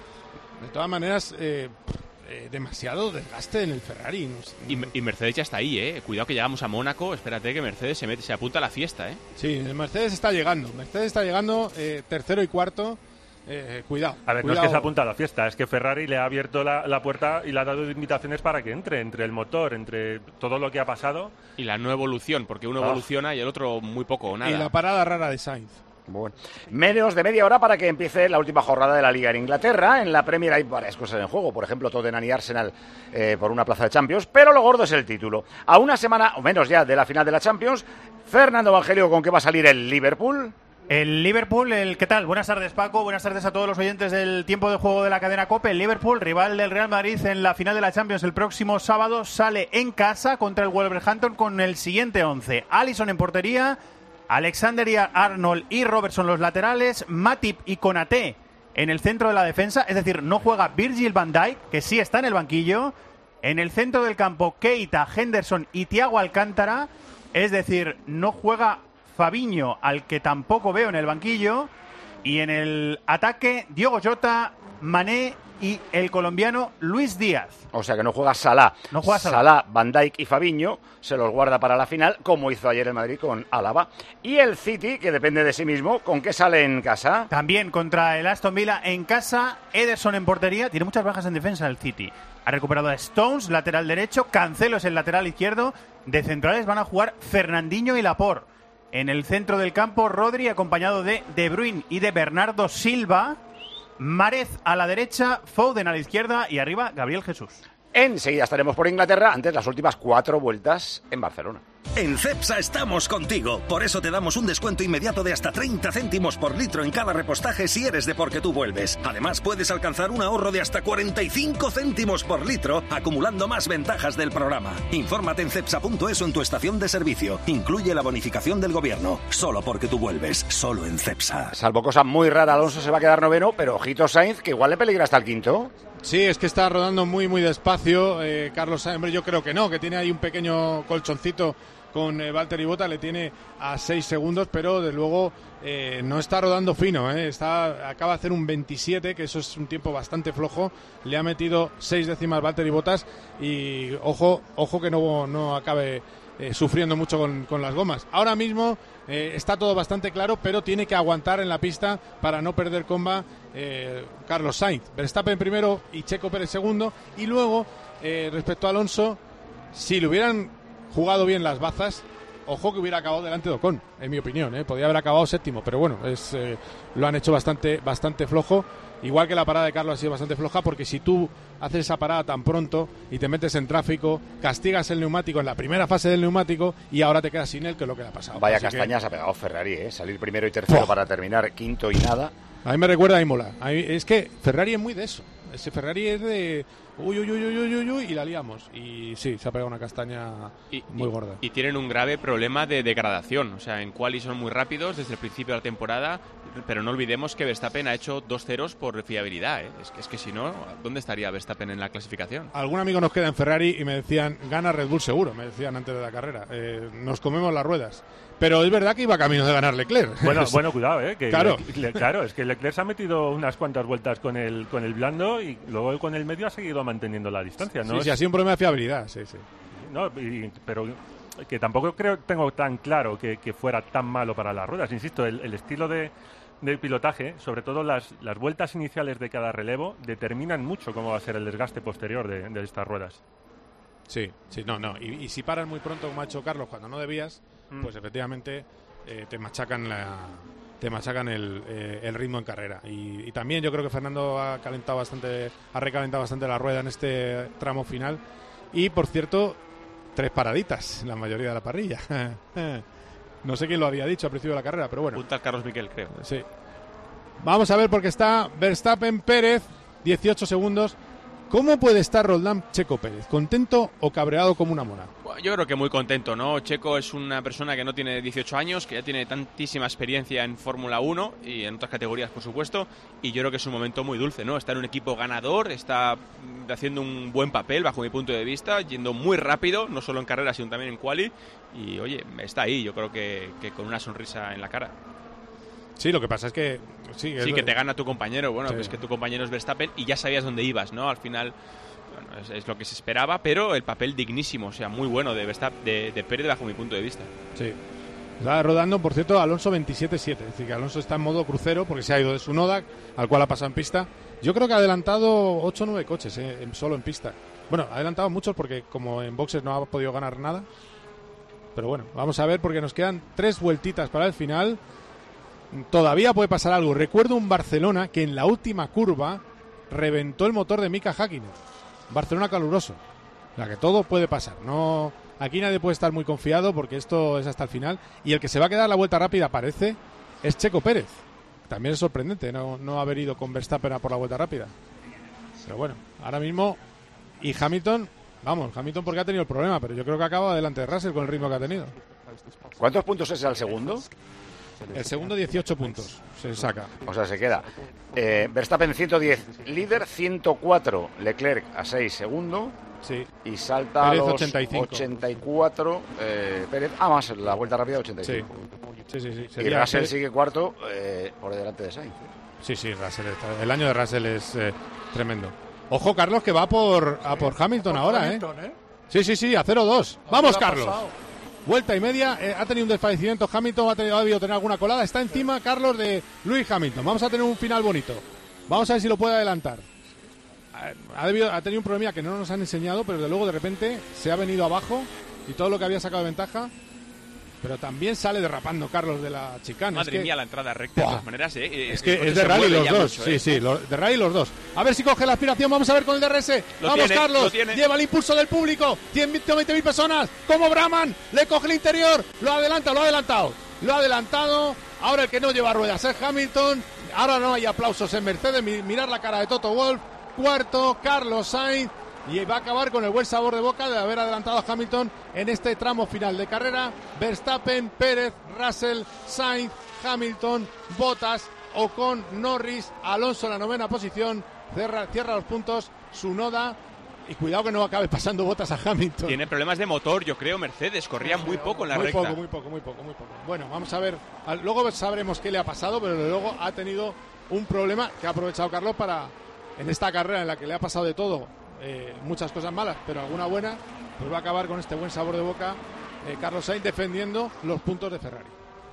De todas maneras, eh, eh, demasiado desgaste en el Ferrari. No sé. y, y Mercedes ya está ahí, ¿eh? Cuidado que llegamos a Mónaco. Espérate que Mercedes se mete, se apunta a la fiesta, ¿eh? Sí, el Mercedes está llegando. Mercedes está llegando eh, tercero y cuarto. Eh, cuidado. A ver, cuidado. No es que se apunta a la fiesta, es que Ferrari le ha abierto la, la puerta y le ha dado invitaciones para que entre, entre el motor, entre todo lo que ha pasado. Y la no evolución, porque uno Ah. evoluciona y el otro muy poco o nada. Y la parada rara de Sainz. Bueno, menos de media hora para que empiece la última jornada de la Liga en Inglaterra. En la Premier hay varias cosas en juego, por ejemplo Tottenham y Arsenal eh, por una plaza de Champions, pero lo gordo es el título. A una semana o menos ya de la final de la Champions, Fernando Evangelio, ¿con qué va a salir el Liverpool? El Liverpool, el ¿qué tal? Buenas tardes, Paco, buenas tardes a todos los oyentes del tiempo de juego de la cadena COPE. El Liverpool, rival del Real Madrid en la final de la Champions el próximo sábado, sale en casa contra el Wolverhampton con el siguiente once. Alisson en portería, Alexander-Arnold y Robertson los laterales, Matip y Konaté en el centro de la defensa, es decir, no juega Virgil van Dijk, que sí está en el banquillo. En el centro del campo, Keita, Henderson y Thiago Alcántara, es decir, no juega Fabinho, al que tampoco veo en el banquillo. Y en el ataque, Diogo Jota, Mané y el colombiano Luis Díaz. O sea que no juega Salah. No juega Salah. Salah, Van Dijk y Fabinho se los guarda para la final, como hizo ayer el Madrid con Álava. Y el City, que depende de sí mismo, ¿con qué sale en casa? También contra el Aston Villa en casa, Ederson en portería. Tiene muchas bajas en defensa el City. Ha recuperado a Stones, lateral derecho. Cancelo es el lateral izquierdo. De centrales van a jugar Fernandinho y Laporte. En el centro del campo, Rodri, acompañado de De Bruyne y de Bernardo Silva. Márez a la derecha, Foden a la izquierda y arriba Gabriel Jesús. Enseguida estaremos por Inglaterra, antes las últimas cuatro vueltas en Barcelona. En Cepsa estamos contigo. Por eso te damos un descuento inmediato de hasta treinta céntimos por litro en cada repostaje si eres de Porque Tú Vuelves. Además, puedes alcanzar un ahorro de hasta cuarenta y cinco céntimos por litro, acumulando más ventajas del programa. Infórmate en cepsa punto es o en tu estación de servicio. Incluye la bonificación del gobierno. Solo Porque Tú Vuelves. Solo en Cepsa. Salvo cosa muy rara, Alonso se va a quedar noveno, pero ojito Sainz, que igual le peligra hasta el quinto. Sí, es que está rodando muy, muy despacio. Eh, Carlos Sainz, yo creo que no, que tiene ahí un pequeño colchoncito con eh, Valtteri Bottas, le tiene a seis segundos, pero de luego eh, no está rodando fino, eh, está, acaba de hacer un veintisiete, que eso es un tiempo bastante flojo, le ha metido seis décimas Valtteri Bottas y ojo, ojo que no, no acabe eh, sufriendo mucho con, con las gomas. Ahora mismo eh, está todo bastante claro, pero tiene que aguantar en la pista para no perder comba eh, Carlos Sainz. Verstappen primero y Checo Pérez segundo. Y luego, eh, respecto a Alonso, si le hubieran jugado bien las bazas, ojo que hubiera acabado delante de Ocon, en mi opinión, ¿eh? Podría haber acabado séptimo, pero bueno, es, eh, lo han hecho bastante, bastante flojo. Igual que la parada de Carlos ha sido bastante floja, porque si tú haces esa parada tan pronto y te metes en tráfico, castigas el neumático en la primera fase del neumático y ahora te quedas sin él, que es lo que le ha pasado. Vaya Así castañas que... ha pegado Ferrari, ¿eh? Salir primero y tercero para terminar quinto y nada. A mí me recuerda a Imola. A mí, es que Ferrari es muy de eso. Ese Ferrari es de uy, uy, uy, uy, uy, uy, uy, y la liamos. Y sí, se ha pegado una castaña y, muy y, gorda. Y tienen un grave problema de degradación. O sea, en quali son muy rápidos desde el principio de la temporada, pero no olvidemos que Verstappen ha hecho dos ceros por fiabilidad, ¿eh? Es que, es que si no, ¿dónde estaría Verstappen en la clasificación? Algún amigo nos queda en Ferrari y me decían, gana Red Bull seguro, me decían antes de la carrera. Eh, nos comemos las ruedas. Pero es verdad que iba camino de ganar Leclerc. Bueno, bueno, cuidado, ¿eh? Que claro. Le, claro, es que Leclerc se ha metido unas cuantas vueltas con el con el blando y luego con el medio ha seguido manteniendo la distancia, ¿no? Sí, sí, ha sido un problema de fiabilidad, sí, sí. No, y, pero que tampoco creo tengo tan claro que, que fuera tan malo para las ruedas. Insisto, el, el estilo de, de pilotaje, sobre todo las, las vueltas iniciales de cada relevo, determinan mucho cómo va a ser el desgaste posterior de, de estas ruedas. Sí, sí, no, no. Y, y si paras muy pronto, como ha hecho Carlos, cuando no debías, mm. pues efectivamente eh, te machacan la, te machacan el, eh, el ritmo en carrera. Y, y también yo creo que Fernando ha calentado bastante, ha recalentado bastante la rueda en este tramo final. Y por cierto, tres paraditas, la mayoría de la parrilla. No sé quién lo había dicho al principio de la carrera, pero bueno. Punta al Carlos Miquel, creo. Sí. Vamos a ver porque está Verstappen Pérez, dieciocho segundos. ¿Cómo puede estar Roldán Checo Pérez? ¿Contento o cabreado como una mona? Bueno, yo creo que muy contento, ¿no? Checo es una persona que no tiene dieciocho años, que ya tiene tantísima experiencia en Fórmula uno y en otras categorías, por supuesto, y yo creo que es un momento muy dulce, ¿no? Está en un equipo ganador, está haciendo un buen papel, bajo mi punto de vista, yendo muy rápido, no solo en carrera, sino también en quali, y oye, está ahí, yo creo que, que con una sonrisa en la cara. Sí, lo que pasa es que... Sí, es sí lo... que te gana tu compañero. Bueno, sí. Pues que tu compañero es Verstappen y ya sabías dónde ibas, ¿no? Al final, bueno, es, es lo que se esperaba, pero el papel dignísimo, o sea, muy bueno de Verstappen, de, de Pérez, bajo mi punto de vista. Sí. Está rodando, por cierto, Alonso veintisiete siete. Es decir, que Alonso está en modo crucero porque se ha ido de su Noda, al cual ha pasado en pista. Yo creo que ha adelantado ocho o nueve coches, eh, solo en pista. Bueno, ha adelantado muchos porque como en boxes no ha podido ganar nada. Pero bueno, vamos a ver porque nos quedan tres vueltitas para el final. Todavía puede pasar algo. Recuerdo un Barcelona que en la última curva reventó el motor de Mika Häkkinen. Barcelona caluroso. O sea que todo puede pasar. No, aquí nadie puede estar muy confiado porque esto es hasta el final. Y el que se va a quedar la vuelta rápida, parece, es Checo Pérez. También es sorprendente no, no haber ido con Verstappen a por la vuelta rápida. Pero bueno, ahora mismo. Y Hamilton, vamos, Hamilton porque ha tenido el problema, pero yo creo que acaba delante de Russell con el ritmo que ha tenido. ¿Cuántos puntos es el segundo? El segundo dieciocho puntos se saca. O sea, se queda eh, Verstappen ciento diez, líder ciento cuatro, Leclerc a seis segundo. Sí. Y salta Pérez, a los ochenta y cinco. ochenta y cuatro eh, Pérez. Ah, más la vuelta rápida ochenta y cinco. Sí, sí, sí. sí. Y Russell Pérez... sigue cuarto eh, por delante de Sainz. Sí, sí, Russell está... el año de Russell es eh, tremendo. Ojo, Carlos, que va por, a por Hamilton por ahora, Hamilton, ¿eh? ¿eh? Sí, sí, sí, a cero dos. Vamos, Carlos. Pasado? Vuelta y media, eh, ha tenido un desfallecimiento Hamilton, ha, tenido, ha debido tener alguna colada, está encima Carlos de Lewis Hamilton. Vamos a tener un final bonito. Vamos a ver si lo puede adelantar. Ha, debido, ha tenido un problema que no nos han enseñado, pero de luego de repente se ha venido abajo y todo lo que había sacado de ventaja. Pero también sale derrapando Carlos de la chicana. Madre es que, mía, la entrada recta, de todas maneras, ¿eh? Es que es de rally los dos. Mucho, ¿eh? Sí, sí, lo, de rally los dos. A ver si coge la aspiración. Vamos a ver con el D R S. Lo Vamos, tiene, Carlos. Lleva el impulso del público. ciento veinte mil personas. Como Brahman. Le coge el interior. Lo adelanta, lo ha adelantado. Lo ha adelantado. Ahora el que no lleva ruedas es Hamilton. Ahora no hay aplausos en Mercedes. Mirar la cara de Toto Wolff. Cuarto, Carlos Sainz. Y va a acabar con el buen sabor de boca de haber adelantado a Hamilton en este tramo final de carrera. Verstappen, Pérez, Russell, Sainz, Hamilton, Bottas, Ocon, Norris, Alonso en la novena posición. Cierra, cierra los puntos, Tsunoda. Y cuidado que no acabe pasando Bottas a Hamilton. Tiene problemas de motor, yo creo, Mercedes. Corría muy poco en la muy recta. Muy poco, muy poco, muy poco, muy poco. Bueno, vamos a ver. Luego sabremos qué le ha pasado, pero luego ha tenido un problema que ha aprovechado Carlos para, en esta carrera en la que le ha pasado de todo. Eh, muchas cosas malas, pero alguna buena, pues va a acabar con este buen sabor de boca eh, Carlos Sainz defendiendo los puntos de Ferrari.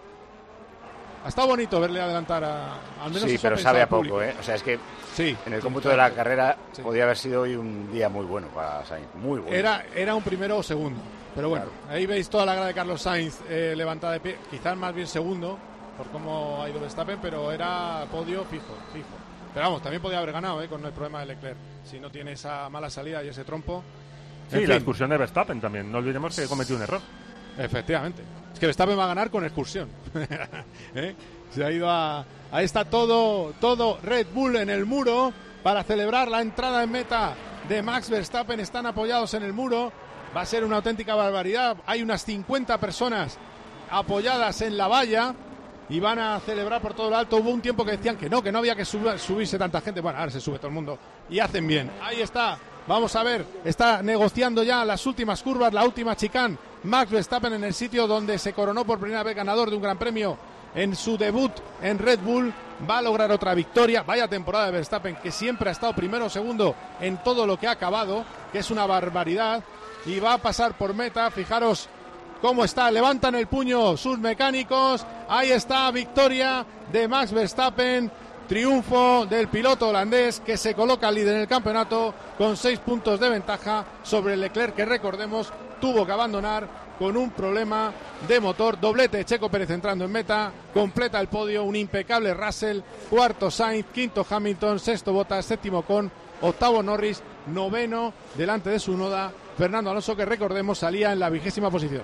Ha estado bonito verle adelantar a, al menos. Sí, pero sabe a poco, ¿eh? O sea, es que sí, en el cómputo de la carrera sí. podía haber sido hoy un día muy bueno para Sainz, muy bueno. Era, era un primero o segundo, pero bueno, claro. Ahí veis toda la grada de Carlos Sainz eh, levantada de pie, quizás más bien segundo, por cómo ha ido Verstappen, pero era podio fijo, fijo. Pero vamos, también podía haber ganado, ¿eh? Con el problema de Leclerc, si no tiene esa mala salida y ese trompo. Sí, en la excursión de Verstappen también, no olvidemos que cometió un error. Efectivamente. Es que Verstappen va a ganar con excursión. ¿Eh? Se ha ido a... Ahí está todo, todo Red Bull en el muro para celebrar la entrada en meta de Max Verstappen. Están apoyados en el muro. Va a ser una auténtica barbaridad. Hay unas cincuenta personas apoyadas en la valla y van a celebrar por todo lo alto. Hubo un tiempo que decían que no, que no había que sub- subirse tanta gente. Bueno, ahora se sube todo el mundo y hacen bien. Ahí está. Vamos a ver, está negociando ya las últimas curvas, la última chicane. Max Verstappen en el sitio donde se coronó por primera vez ganador de un gran premio en su debut en Red Bull. Va a lograr otra victoria. Vaya temporada de Verstappen, que siempre ha estado primero o segundo en todo lo que ha acabado, que es una barbaridad. Y va a pasar por meta. Fijaros cómo está, levantan el puño sus mecánicos. Ahí está, victoria de Max Verstappen. Triunfo del piloto holandés, que se coloca líder en el campeonato con seis puntos de ventaja sobre Leclerc, que recordemos tuvo que abandonar con un problema de motor. Doblete de Checo Pérez entrando en meta, completa el podio un impecable Russell, cuarto Sainz, quinto Hamilton, sexto Bottas, séptimo Ocon, octavo Norris, noveno delante de su noda Fernando Alonso, que recordemos salía en la vigésima posición.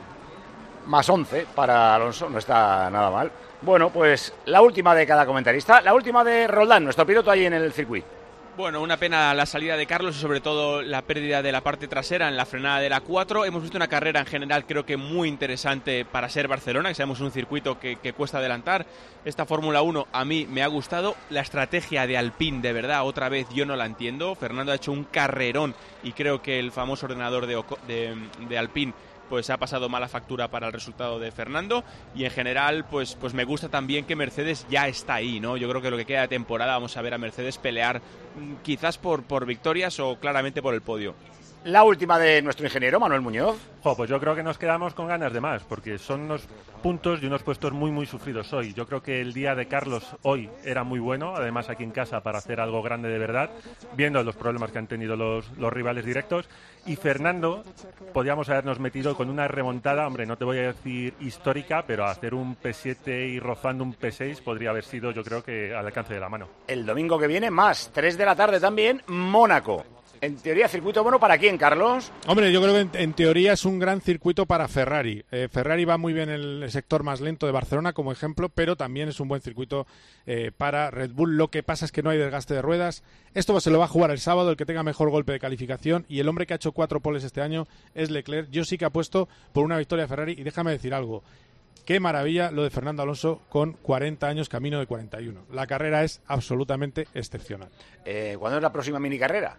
Más once para Alonso, no está nada mal. Bueno, pues la última de cada comentarista, la última de Roldán, nuestro piloto ahí en el circuito. Bueno, una pena la salida de Carlos y sobre todo la pérdida de la parte trasera en la frenada de la cuatro. Hemos visto una carrera en general creo que muy interesante para ser Barcelona, que sabemos un circuito que, que cuesta adelantar. Esta Fórmula uno a mí me ha gustado. La estrategia de Alpine, de verdad, otra vez yo no la entiendo. Fernando ha hecho un carrerón y creo que el famoso ordenador de, de, de Alpine pues ha pasado mala factura para el resultado de Fernando, y en general pues, pues me gusta también que Mercedes ya está ahí, ¿no? Yo creo que lo que queda de temporada vamos a ver a Mercedes pelear quizás por, por victorias o claramente por el podio. La última de nuestro ingeniero Manuel Muñoz. Jo, pues yo creo que nos quedamos con ganas de más, porque son unos puntos y unos puestos muy muy sufridos hoy. Yo creo que el día de Carlos hoy era muy bueno, además aquí en casa para hacer algo grande de verdad, viendo los problemas que han tenido los, los rivales directos. Y Fernando, podíamos habernos metido con una remontada, hombre, no te voy a decir histórica, pero hacer un P siete y rozando un P seis podría haber sido, yo creo que al alcance de la mano. El domingo que viene más, tres de la tarde también, Mónaco. En teoría, circuito bueno para quién, Carlos. Hombre, yo creo que en, en teoría es un gran circuito para Ferrari. Eh, Ferrari va muy bien en el sector más lento de Barcelona, como ejemplo, pero también es un buen circuito eh, para Red Bull. Lo que pasa es que no hay desgaste de ruedas. Esto se lo va a jugar el sábado el que tenga mejor golpe de calificación, y el hombre que ha hecho cuatro poles este año es Leclerc. Yo sí que apuesto por una victoria de Ferrari, y déjame decir algo. Qué maravilla lo de Fernando Alonso con cuarenta años, camino de cuarenta y uno. La carrera es absolutamente excepcional. Eh, ¿Cuándo es la próxima mini carrera?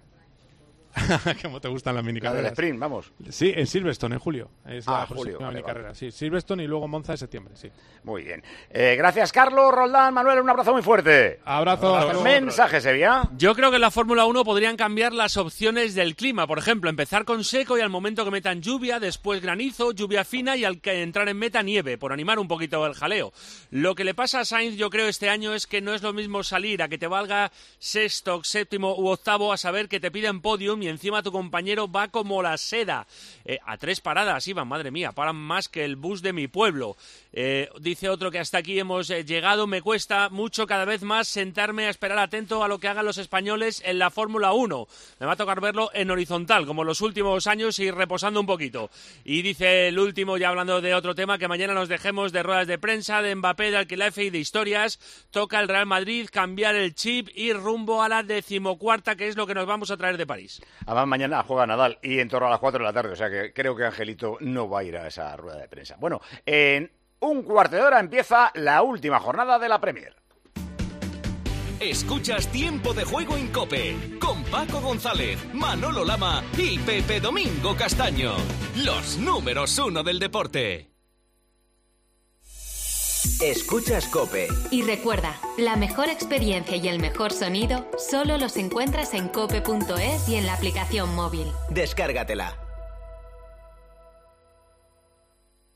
¿Cómo te gustan las minicarreras? La del sprint, vamos. Sí, en Silverstone, en julio. Es ah, la julio, próxima vale, minicarrera. Vale. Sí, Silverstone y luego Monza en septiembre, sí. Muy bien. Eh, gracias, Carlos, Roldán, Manuel, un abrazo muy fuerte. Abrazo. Hasta luego. Mensaje, Sevilla. Yo creo que en la Fórmula uno podrían cambiar las opciones del clima. Por ejemplo, empezar con seco y al momento que metan lluvia, después granizo, lluvia fina y al que entrar en meta nieve, por animar un poquito el jaleo. Lo que le pasa a Sainz, yo creo, este año es que no es lo mismo salir a que te valga sexto, séptimo u octavo, a saber que te piden podium y encima tu compañero va como la seda. Eh, a tres paradas iban, madre mía, paran más que el bus de mi pueblo. Eh, dice otro que hasta aquí hemos eh, llegado, me cuesta mucho cada vez más sentarme a esperar atento a lo que hagan los españoles en la Fórmula uno. Me va a tocar verlo en horizontal, como los últimos años, y reposando un poquito. Y dice el último, ya hablando de otro tema, que mañana nos dejemos de ruedas de prensa, de Mbappé, de Alquilafe y de historias. Toca el Real Madrid cambiar el chip y rumbo a la decimocuarta, que es lo que nos vamos a traer de París. Además, mañana juega Nadal y en torno a las cuatro de la tarde, o sea que creo que Angelito no va a ir a esa rueda de prensa. Bueno, en un cuarto de hora empieza la última jornada de la Premier. Escuchas Tiempo de Juego en COPE con Paco González, Manolo Lama y Pepe Domingo Castaño, los números uno del deporte. Escuchas COPE. Y recuerda, la mejor experiencia y el mejor sonido solo los encuentras en cope punto es y en la aplicación móvil. Descárgatela.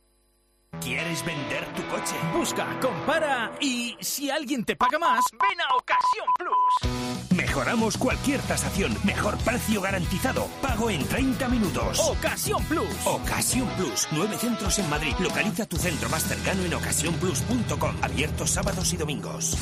tu coche. Busca, compara y si alguien te paga más, ven a Ocasión Plus. Mejoramos cualquier tasación. Mejor precio garantizado. Pago en treinta minutos. Ocasión Plus. Ocasión Plus. Nueve centros en Madrid. Localiza tu centro más cercano en ocasión plus punto com. Abiertos sábados y domingos.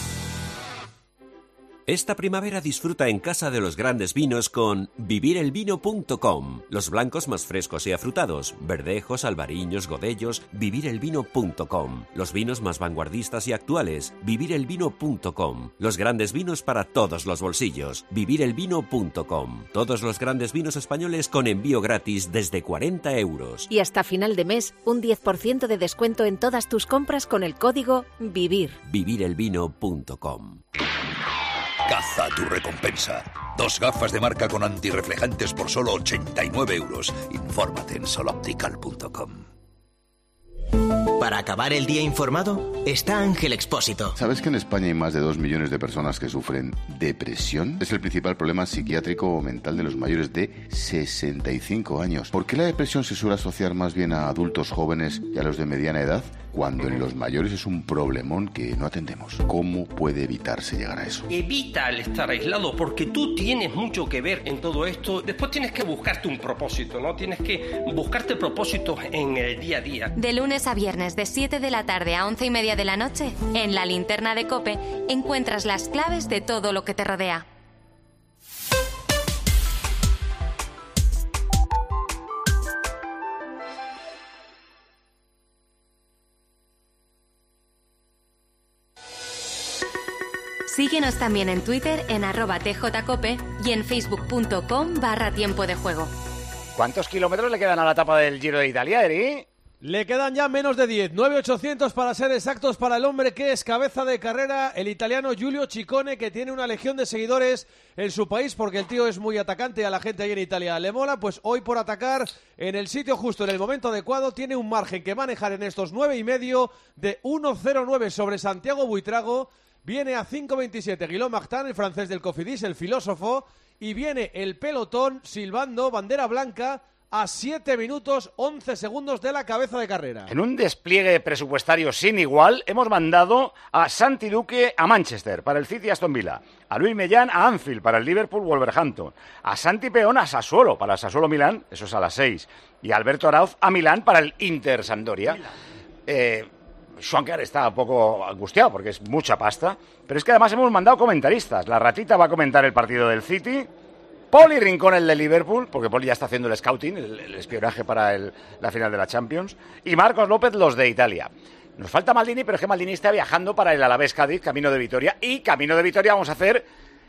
Esta primavera disfruta en Casa de los Grandes Vinos con vivir el vino punto com. Los blancos más frescos y afrutados, verdejos, albariños, godellos, vivir el vino punto com. Los vinos más vanguardistas y actuales, vivir el vino punto com. Los grandes vinos para todos los bolsillos, vivir el vino punto com. Todos los grandes vinos españoles con envío gratis desde cuarenta euros. Y hasta final de mes, un diez por ciento de descuento en todas tus compras con el código VIVIR. vivir el vino punto com. Caza tu recompensa. Dos gafas de marca con antirreflejantes por solo ochenta y nueve euros. Infórmate en soloptical punto com. Para acabar el día informado, está Ángel Expósito. ¿Sabes que en España hay más de dos millones de personas que sufren depresión? Es el principal problema psiquiátrico o mental de los mayores de sesenta y cinco años. ¿Por qué la depresión se suele asociar más bien a adultos jóvenes y a los de mediana edad? Cuando en los mayores es un problemón que no atendemos. ¿Cómo puede evitarse llegar a eso? Evita el estar aislado porque tú tienes mucho que ver en todo esto. Después tienes que buscarte un propósito, ¿no? Tienes que buscarte propósitos en el día a día. De lunes a viernes de siete de la tarde a once y media de la noche, en la Linterna de COPE encuentras las claves de todo lo que te rodea. Síguenos también en Twitter en arroba tjcope y en facebook.com barra tiempo de juego. ¿Cuántos kilómetros le quedan a la etapa del Giro de Italia, Eri? Le quedan ya menos de diez, nueve mil ochocientos para ser exactos para el hombre que es cabeza de carrera, el italiano Giulio Ciccone, que tiene una legión de seguidores en su país porque el tío es muy atacante y a la gente ahí en Italia le mola. Pues hoy por atacar en el sitio justo, en el momento adecuado, tiene un margen que manejar en estos nueve y medio de uno cero nueve sobre Santiago Buitrago. Viene a cinco veintisiete Guillaume Martin, el francés del Cofidis, el filósofo, y viene el pelotón silbando bandera blanca a siete minutos once segundos de la cabeza de carrera. En un despliegue presupuestario sin igual, hemos mandado a Santi Duque a Manchester para el City Aston Villa, a Luis Mellán a Anfield para el Liverpool Wolverhampton, a Santi Peón a Sassuolo para el Sassuolo Milán, eso es a las seis, y a Alberto Arauz a Milán para el Inter Sampdoria. Eh... Schwanker está un poco angustiado porque es mucha pasta, pero es que además hemos mandado comentaristas. La Ratita va a comentar el partido del City, Poli Rincón el de Liverpool, porque Poli ya está haciendo el scouting, el, el espionaje para el, la final de la Champions, y Marcos López los de Italia. Nos falta Maldini, pero es que Maldini está viajando para el Alavés Cádiz, camino de Vitoria, y camino de Vitoria vamos a hacer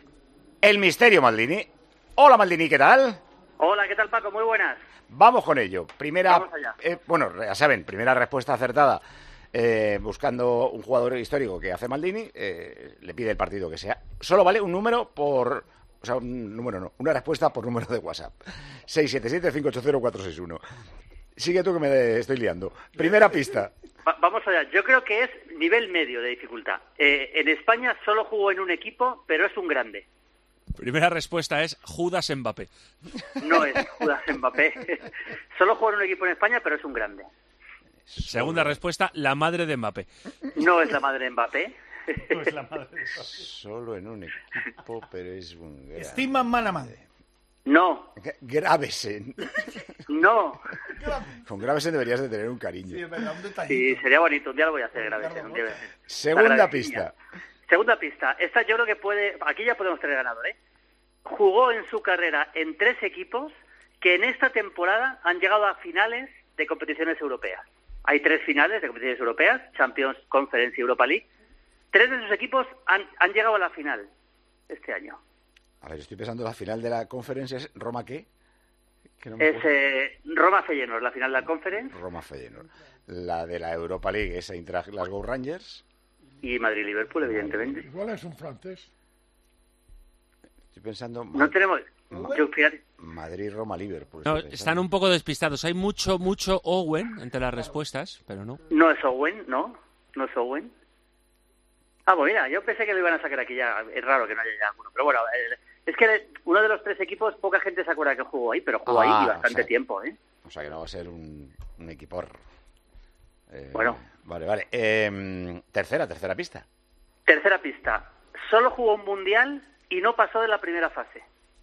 el misterio Maldini. Hola Maldini, ¿qué tal? Hola, ¿qué tal Paco? Muy buenas. Vamos con ello. Primera, Vamos allá. Eh, bueno, ya saben, primera respuesta acertada. Eh, buscando un jugador histórico que hace Maldini, eh, le pide el partido que sea. Solo vale un número por... O sea, un número no, una respuesta por número de WhatsApp. seis siete siete, cinco ocho cero, cuatro seis uno. Sigue tú que me estoy liando. Primera pista. Va- vamos allá. Yo creo que es nivel medio de dificultad. Eh, en España solo jugó en un equipo, pero es un grande. Primera respuesta es Judas Mbappé. No es Judas Mbappé. Solo jugó en un equipo en España, pero es un grande. Segunda respuesta, la madre de Mbappé. No es la madre de Mbappé. No es la madre de Mbappé. Solo en un equipo, pero es un... gran- Estiman mala madre. No. G- Gravesen. No. Con Gravesen deberías de tener un cariño. Sí, es verdad, un detallito. Sí, sería bonito. Un día lo voy a hacer, Gravesen. Un día voy a hacer. Segunda La pista. Segunda pista. Esta yo creo que puede... Aquí ya podemos tener ganador, ¿eh? Jugó en su carrera en tres equipos que en esta temporada han llegado a finales de competiciones europeas. Hay tres finales de competiciones europeas, Champions, Conference y Europa League. Tres de esos equipos han, han llegado a la final este año. A ver, estoy pensando la final de la conferencia es Roma ¿qué? Que no me Es acuerdo. eh, Roma-Feyenoord, la final de la Conference, Roma Feyenoord. La de la Europa League es Eintracht Glasgow Rangers. y Madrid-Liverpool, evidentemente. Igual es un francés. Estoy pensando... No tenemos... Yo, fíjate, Madrid-Roma Liverpool. No, estoy están un poco despistados. Hay mucho, mucho Owen entre las respuestas, pero no. no es Owen, ¿no? No es Owen. Ah, pues mira, yo pensé que lo iban a sacar aquí ya. Es raro que no haya ya alguno. Pero bueno, eh, es que uno de los tres equipos, poca gente se acuerda que jugó ahí, pero jugó Ah, ahí y bastante o sea, tiempo, ¿eh? O sea que no va a ser un, un equipor. Eh, Bueno, Vale, vale. Eh, tercera, tercera pista. Tercera pista. Solo jugó un mundial y no pasó de la primera fase.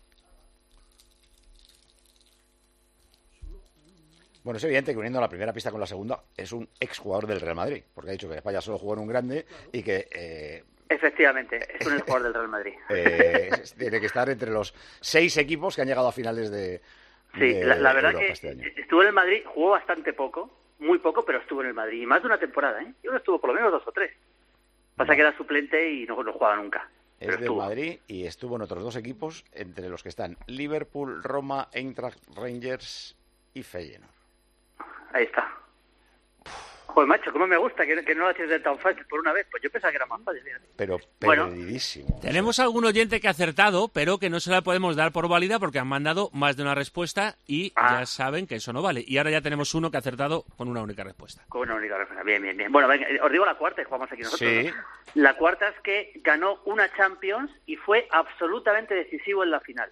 Bueno, es evidente que uniendo la primera pista con la segunda es un exjugador del Real Madrid, porque ha dicho que España solo jugó en un grande y que... Eh, Efectivamente, es un exjugador del Real Madrid. Eh, tiene que estar entre los seis equipos que han llegado a finales de... Sí, de la, la verdad Europa que este año. estuvo en el Madrid, jugó bastante poco, muy poco, pero estuvo en el Madrid. Y más de una temporada, ¿eh? Yo creo que estuvo por lo menos dos o tres. Pasa que era suplente y no, no jugaba nunca. Es del estuvo. Madrid y estuvo en otros dos equipos, entre los que están Liverpool, Roma, Eintracht, Rangers y Feyenoord. Ahí está. Joder, macho, cómo me gusta que, que no lo haces de tan fácil por una vez. Pues yo pensaba que era más fácil. Fíjate. Pero Bueno. perdidísimo. Tenemos algún oyente que ha acertado, pero que no se la podemos dar por válida porque han mandado más de una respuesta y Ah. ya saben que eso no vale. Y ahora ya tenemos uno que ha acertado con una única respuesta. Con una única respuesta. Bien, bien, bien. Bueno, venga, os digo la cuarta y jugamos aquí nosotros. Sí. ¿no? La cuarta es que ganó una Champions y fue absolutamente decisivo en la final.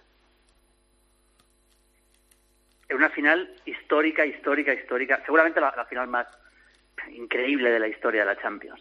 En una final histórica, histórica, histórica. Seguramente la, la final más increíble de la historia de la Champions.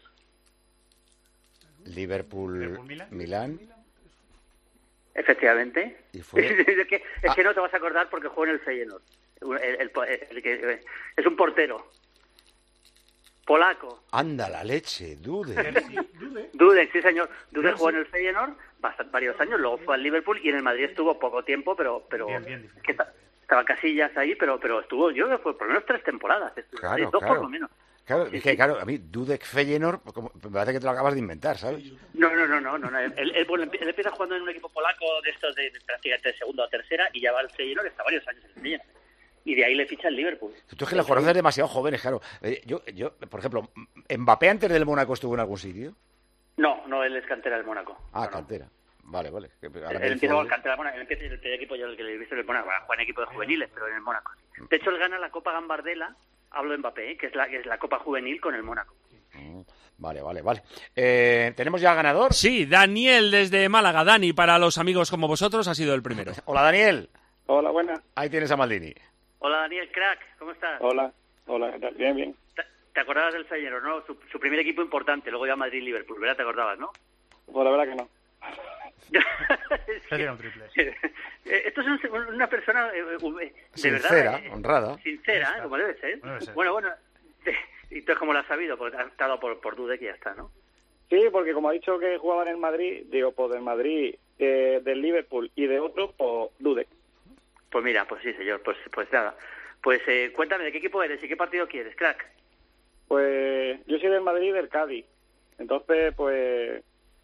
Liverpool, Milán. Efectivamente. Y fue... es que, es Ah. que no te vas a acordar porque jugó en el Feyenoord. El, el- el- el que- es un portero. Polaco. Anda la leche, Dude. Dudek, sí señor. Dudek jugó en el Feyenoord bastante, varios años, luego fue al Liverpool y en el Madrid estuvo poco tiempo, pero pero Bien, bien, que esta- estaba Casillas ahí, pero pero estuvo, yo creo que fue por lo menos tres temporadas. Estuvo, Claro, dos claro. por lo menos. Claro, es que, claro, a mí Dudek Feyenoord, como- me parece que te lo acabas de inventar, ¿sabes? No, no, no, no, no, no. Él, él, bueno, él empieza jugando en un equipo polaco de estos de, de prácticamente de segunda o tercera y ya va al Feyenoord, está varios años en el Feyenoord. Y de ahí le ficha el Liverpool. Tú es que los conoces demasiado jóvenes, claro. Eh, yo, yo, por ejemplo, ¿Mbappé antes del Mónaco estuvo en algún sitio? No, no, él es cantera del Mónaco. Ah, cantera. Vale, vale. Que ahora Él me empieza con dice- cantera del Mónaco, él empieza en el primer equipo yo el que le he visto en el Mónaco, bueno, juega en equipo de juveniles, pero en el Mónaco. De hecho, él gana la Copa Gambardella, hablo de Mbappé, ¿eh? que es la que es la Copa Juvenil con el Mónaco. Mm, Vale, vale, vale. Eh, ¿Tenemos ya ganador? Sí, Daniel desde Málaga. Dani, para los amigos como vosotros, ha sido el primero. Hola, Daniel. Hola, buenas. Ahí tienes a Maldini. Hola Daniel, crack, ¿cómo estás? Hola, hola, ¿qué tal? Bien, bien. ¿Te, te acordabas del Feyenoord, no? Su, su primer equipo importante, luego ya Madrid-Liverpool, ¿verdad? ¿Te acordabas, no? Pues la verdad que no. Sería un triple. Eh, Esto es un- una persona eh, eh, de Sincera, verdad, eh, honrada. sincera, ¿eh? Como debe ser. Debe ser. Bueno, bueno, te- y tú es como lo has sabido, porque has estado por, por Dudek y ya está, ¿no? Sí, porque como ha dicho que jugaba en el Madrid, digo, pues del Madrid, eh, del Liverpool y de otro, pues Dudek. Pues mira, pues sí, señor, pues pues nada. Pues eh, cuéntame, ¿de qué equipo eres y qué partido quieres, crack? Pues yo soy del Madrid y del Cádiz. Entonces, pues...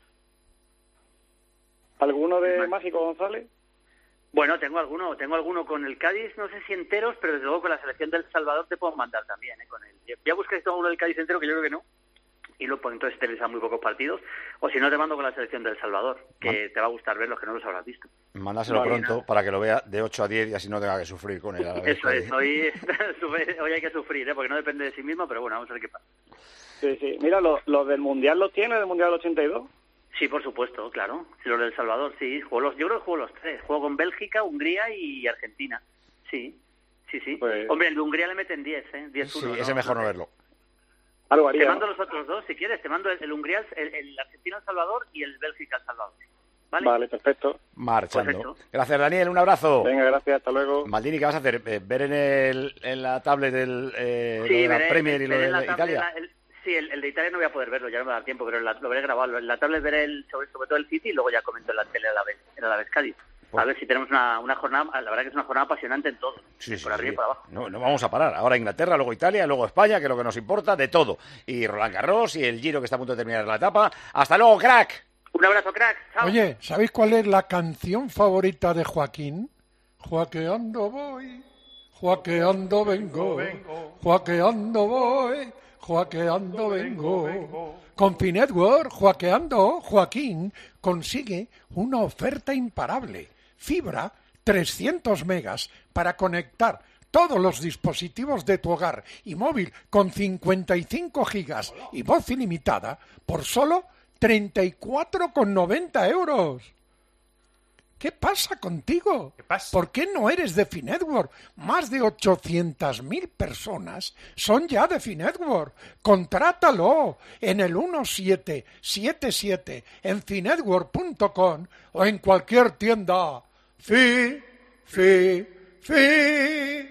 ¿Alguno de Mágico González? Bueno, tengo alguno, tengo alguno con el Cádiz, no sé si enteros, pero desde luego con la selección del Salvador te puedo mandar también, ¿eh? Con él. Voy a buscar si tengo uno del Cádiz entero, que yo creo que no. Y lo, pues, entonces te les da muy pocos partidos. O si no, te mando con la selección del Salvador, que te va a gustar ver los que no los habrás visto. Mándaselo Vale, pronto nada. para que lo vea de ocho a diez y así no tenga que sufrir con él. a la vez. Eso es, hoy, hoy hay que sufrir, ¿eh? Porque no depende de sí mismo, pero bueno, vamos a ver qué pasa. Sí, sí. Mira, los los del Mundial los tiene, del Mundial del ochenta y dos. Sí, por supuesto, claro. Sí, los del Salvador, sí. Juego los, yo creo que juego los tres. Juego con Bélgica, Hungría y Argentina. Sí, sí, sí. Pues- Hombre, el de Hungría le meten diez, ¿eh? diez Sí, uno, ese mejor no sé. verlo. Algo Te haría, mando ¿no? los otros dos, si quieres. Te mando el, el Hungría, el, el Argentina, El Salvador y el Bélgica, El Salvador. ¿Vale? Vale, perfecto. Marchando. Perfecto. Gracias, Daniel. Un abrazo. Venga, gracias, hasta luego. Maldini, ¿qué vas a hacer? Eh, ¿Ver en, el, en la tablet del, eh, lo Sí, de la veré- Premier y lo veré de en la tablet Italia? la- el- sí, el, el de Italia no voy a poder verlo, ya no me da tiempo, pero en la- lo veré grabado. En la tablet veré el, sobre, sobre todo el City y luego ya comento en la tele a la vez, en la vez Cádiz. A ver si tenemos una, una jornada, la verdad que es una jornada apasionante en todo. Sí, sí, por arriba sí. y por abajo. No, no vamos a parar. Ahora Inglaterra, luego Italia, luego España, que es lo que nos importa, de todo. Y Roland Garros y el Giro que está a punto de terminar la etapa. ¡Hasta luego, crack! Un abrazo, crack. Chao. Oye, ¿sabéis cuál es la canción favorita de Joaquín? Joaqueando voy, joaqueando vengo, joaqueando voy, joaqueando vengo. Con Finetwork, joaqueando, Joaquín consigue una oferta imparable. Fibra trescientos megas para conectar todos los dispositivos de tu hogar y móvil con cincuenta y cinco gigas y voz ilimitada por solo treinta y cuatro con noventa euros. ¿Qué pasa contigo? ¿Qué pasa? ¿Por qué no eres de Finetwork? Más de ochocientas mil personas son ya de Finetwork. Contrátalo en el uno siete siete siete en finetwork punto com o en cualquier tienda. Fi, fi, fi,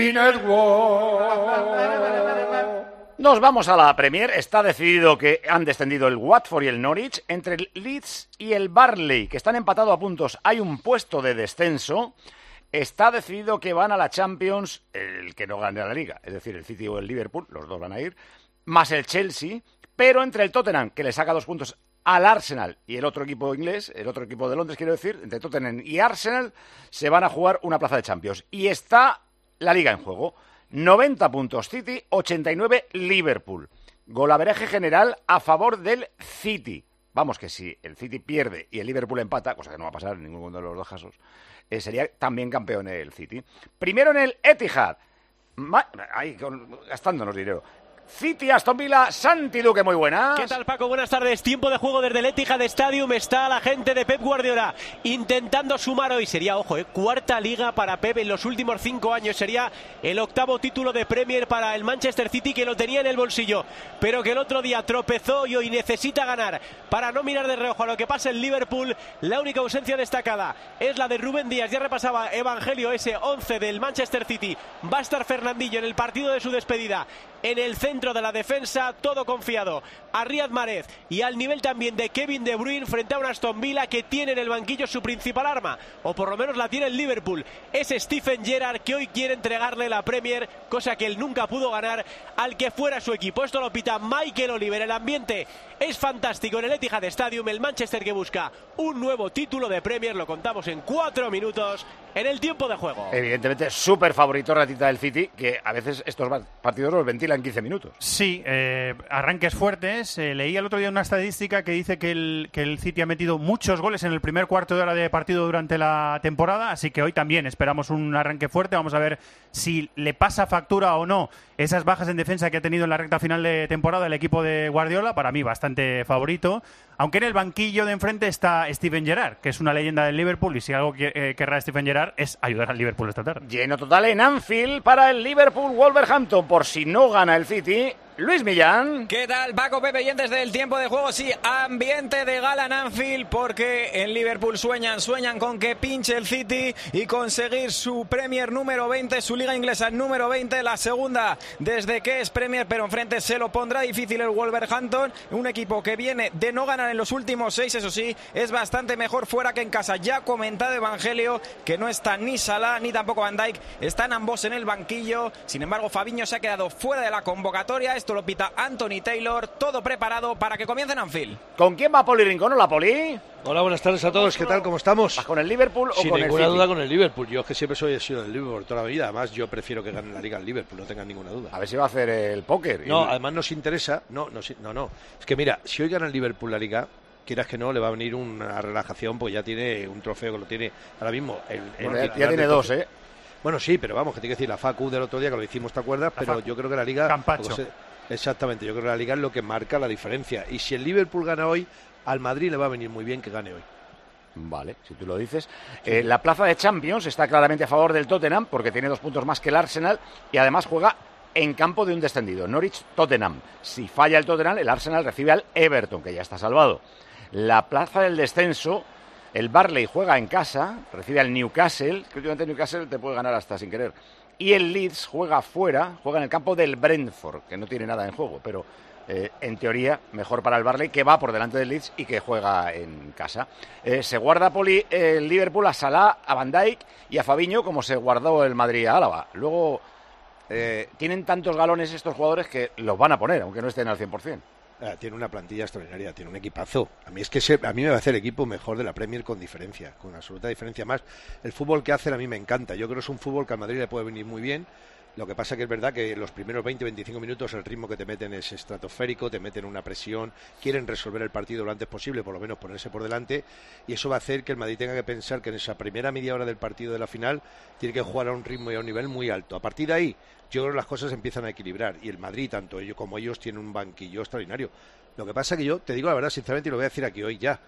Finetwork. Nos vamos a la Premier. Está decidido que han descendido el Watford y el Norwich. Entre el Leeds y el Burnley, que están empatados a puntos, hay un puesto de descenso. Está decidido que van a la Champions el que no gane a la Liga, es decir, el City o el Liverpool, los dos van a ir, más el Chelsea, pero entre el Tottenham, que le saca dos puntos al Arsenal, y el otro equipo inglés, el otro equipo de Londres, quiero decir, entre Tottenham y Arsenal, se van a jugar una plaza de Champions. Y está la Liga en juego. noventa puntos City, ochenta y nueve Liverpool. Golaveraje general a favor del City. Vamos, que si el City pierde y el Liverpool empata, cosa que no va a pasar en ninguno de los dos casos, eh, sería también campeón el City. Primero en el Etihad. Ma- Ahí, con, gastándonos dinero. City, Aston Villa, Santi Duque, muy buenas. ¿Qué tal, Paco? Buenas tardes. Tiempo de juego desde el Etihad Stadium. Está la gente de Pep Guardiola intentando sumar hoy. Sería, ojo, eh, cuarta liga para Pep en los últimos cinco años. Sería el octavo título de Premier para el Manchester City, que lo tenía en el bolsillo, pero que el otro día tropezó y hoy necesita ganar para no mirar de reojo a lo que pasa en Liverpool. La única ausencia destacada es la de Rubén Díaz. Ya repasaba Evangelio ese once del Manchester City. Va a estar Fernandinho en el partido de su despedida en el centro de la defensa, todo confiado a Riyad Mahrez y al nivel también de Kevin De Bruyne frente a un Aston Villa que tiene en el banquillo su principal arma, o por lo menos la tiene el Liverpool. Es Steven Gerrard, que hoy quiere entregarle la Premier, cosa que él nunca pudo ganar al que fuera su equipo. Esto lo pita Michael Oliver. El ambiente es fantástico en el Etihad Stadium. El Manchester que busca un nuevo título de Premier, lo contamos en cuatro minutos en el tiempo de juego. Evidentemente, súper favorito ratita del City, que a veces estos partidos los ventilan en quince minutos. Sí, eh, arranques fuertes. Eh, leí el otro día una estadística que dice que el, que el City ha metido muchos goles en el primer cuarto de hora de partido durante la temporada, así que hoy también esperamos un arranque fuerte. Vamos a ver si le pasa factura o no esas bajas en defensa que ha tenido en la recta final de temporada el equipo de Guardiola. Para mí bastante favorito, aunque en el banquillo de enfrente está Steven Gerrard, que es una leyenda del Liverpool, y si algo que, eh, querrá Steven Gerrard es ayudar al Liverpool esta tarde. Lleno total en Anfield para el Liverpool-Wolverhampton, por si no gana el City. Luis Millán. ¿Qué tal, Paco, Pepe? Y antes del tiempo de juego, sí, ambiente de gala en Anfield, porque en Liverpool sueñan, sueñan con que pinche el City y conseguir su Premier número veinte, su Liga Inglesa número veinte, la segunda desde que es Premier, pero enfrente se lo pondrá difícil el Wolverhampton, un equipo que viene de no ganar en los últimos seis, eso sí, es bastante mejor fuera que en casa. Ya ha comentado Evangelio que no está ni Salah ni tampoco Van Dijk, están ambos en el banquillo. Sin embargo, Fabinho se ha quedado fuera de la convocatoria. Esto lo pita Anthony Taylor, todo preparado para que comience en Anfield. ¿Con quién va Poli Rincón? Hola, Poli. Hola, buenas tardes a todos. ¿Qué tal? ¿Cómo estamos? ¿Vas con el Liverpool o Sin con el City? ninguna duda con el Liverpool. Yo es que siempre soy he sido del Liverpool toda la vida. Además, yo prefiero que gane la Liga el Liverpool, no tengan ninguna duda. A ver si va a hacer el póker. No, además nos interesa. No, no, no, no. Es que mira, si hoy gana el Liverpool la Liga, quieras que no, le va a venir una relajación, pues ya tiene un trofeo que lo tiene ahora mismo. El, el, bueno, ya, el, ya tiene dos, ¿eh? Bueno, sí, pero vamos, que tiene que decir la Facu del otro día, que lo hicimos, ¿te acuerdas? La pero Facu. Yo creo que la Liga... Campacho. Pues, exactamente, yo creo que la Liga es lo que marca la diferencia. Y si el Liverpool gana hoy, al Madrid le va a venir muy bien que gane hoy. Vale, si tú lo dices. Sí. Eh, la plaza de Champions está claramente a favor del Tottenham, porque tiene dos puntos más que el Arsenal, y además juega en campo de un descendido, Norwich-Tottenham. Si falla el Tottenham, el Arsenal recibe al Everton, que ya está salvado. La plaza del descenso, el Burnley juega en casa, recibe al Newcastle, que últimamente Newcastle te puede ganar hasta sin querer. Y el Leeds juega fuera, juega en el campo del Brentford, que no tiene nada en juego, pero eh, en teoría mejor para el Burnley, que va por delante del Leeds y que juega en casa. Eh, se guarda Poli el Liverpool a Salah, a Van Dijk y a Fabinho, como se guardó el Madrid a Álava. Luego eh, tienen tantos galones estos jugadores que los van a poner, aunque no estén al cien por ciento. Ah, tiene una plantilla extraordinaria, tiene un equipazo. A mí es que se, a mí me va a hacer el equipo mejor de la Premier con diferencia, con absoluta diferencia. Más el fútbol que hacen a mí me encanta. Yo creo que es un fútbol que al Madrid le puede venir muy bien. Lo que pasa que es verdad que los primeros veinte a veinticinco minutos el ritmo que te meten es estratosférico, te meten una presión, quieren resolver el partido lo antes posible, por lo menos ponerse por delante, y eso va a hacer que el Madrid tenga que pensar que en esa primera media hora del partido de la final tiene que jugar a un ritmo y a un nivel muy alto. A partir de ahí, yo creo que las cosas empiezan a equilibrar, y el Madrid, tanto ellos como ellos, tienen un banquillo extraordinario. Lo que pasa que yo, te digo la verdad, sinceramente, y lo voy a decir aquí hoy ya,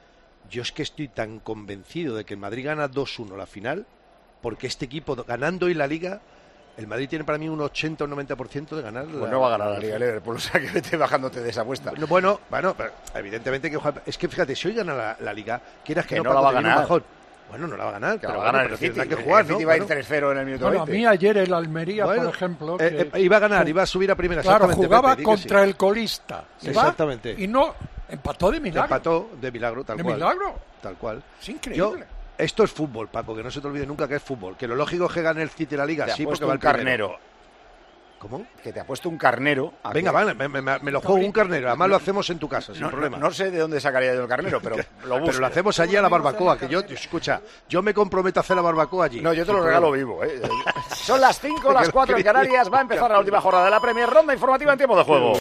yo es que estoy tan convencido de que el Madrid gana dos uno la final, porque este equipo, ganando hoy la Liga, el Madrid tiene para mí un ochenta o noventa por ciento de ganar. Pues la, no va a ganar la Liga Liverpool, o sea que vete bajándote de esa apuesta. No, bueno, bueno, pero evidentemente que es que fíjate, si hoy gana la, la Liga, quieras que, que no, no la va a ganar. Bajón. Bueno, no la va a ganar, que pero va a ganar bueno, el City, que jugar, el City ¿no? va a ir Bueno. tres cero en el minuto Bueno, veinte. a mí ayer el Almería, Bueno, por ejemplo... eh, que eh, iba a ganar, iba a subir a primera. Claro, jugaba Pepe, contra sí. el colista. Iba, Exactamente. Y no... Empató de milagro. Empató de milagro, tal ¿De cual. milagro? Tal cual. Es increíble. Yo, esto es fútbol, Paco, que no se te olvide nunca que es fútbol. Que lo lógico es que gane el City la Liga, Te sí, apuesto porque va un el primero. carnero. ¿Cómo? Que te ha puesto un carnero. Venga, vale, me, me, me lo juego un carnero. Además lo hacemos en tu casa, sin no, problema. No, no sé de dónde sacaría yo el carnero, pero lo busco. Pero lo hacemos allí a la barbacoa, que yo, escucha, yo me comprometo a hacer la barbacoa allí. No, yo te lo regalo vivo. ¿eh? Son las cinco, las cuatro en Canarias. Va a empezar la última jornada de la Premier, ronda informativa en tiempo de juego.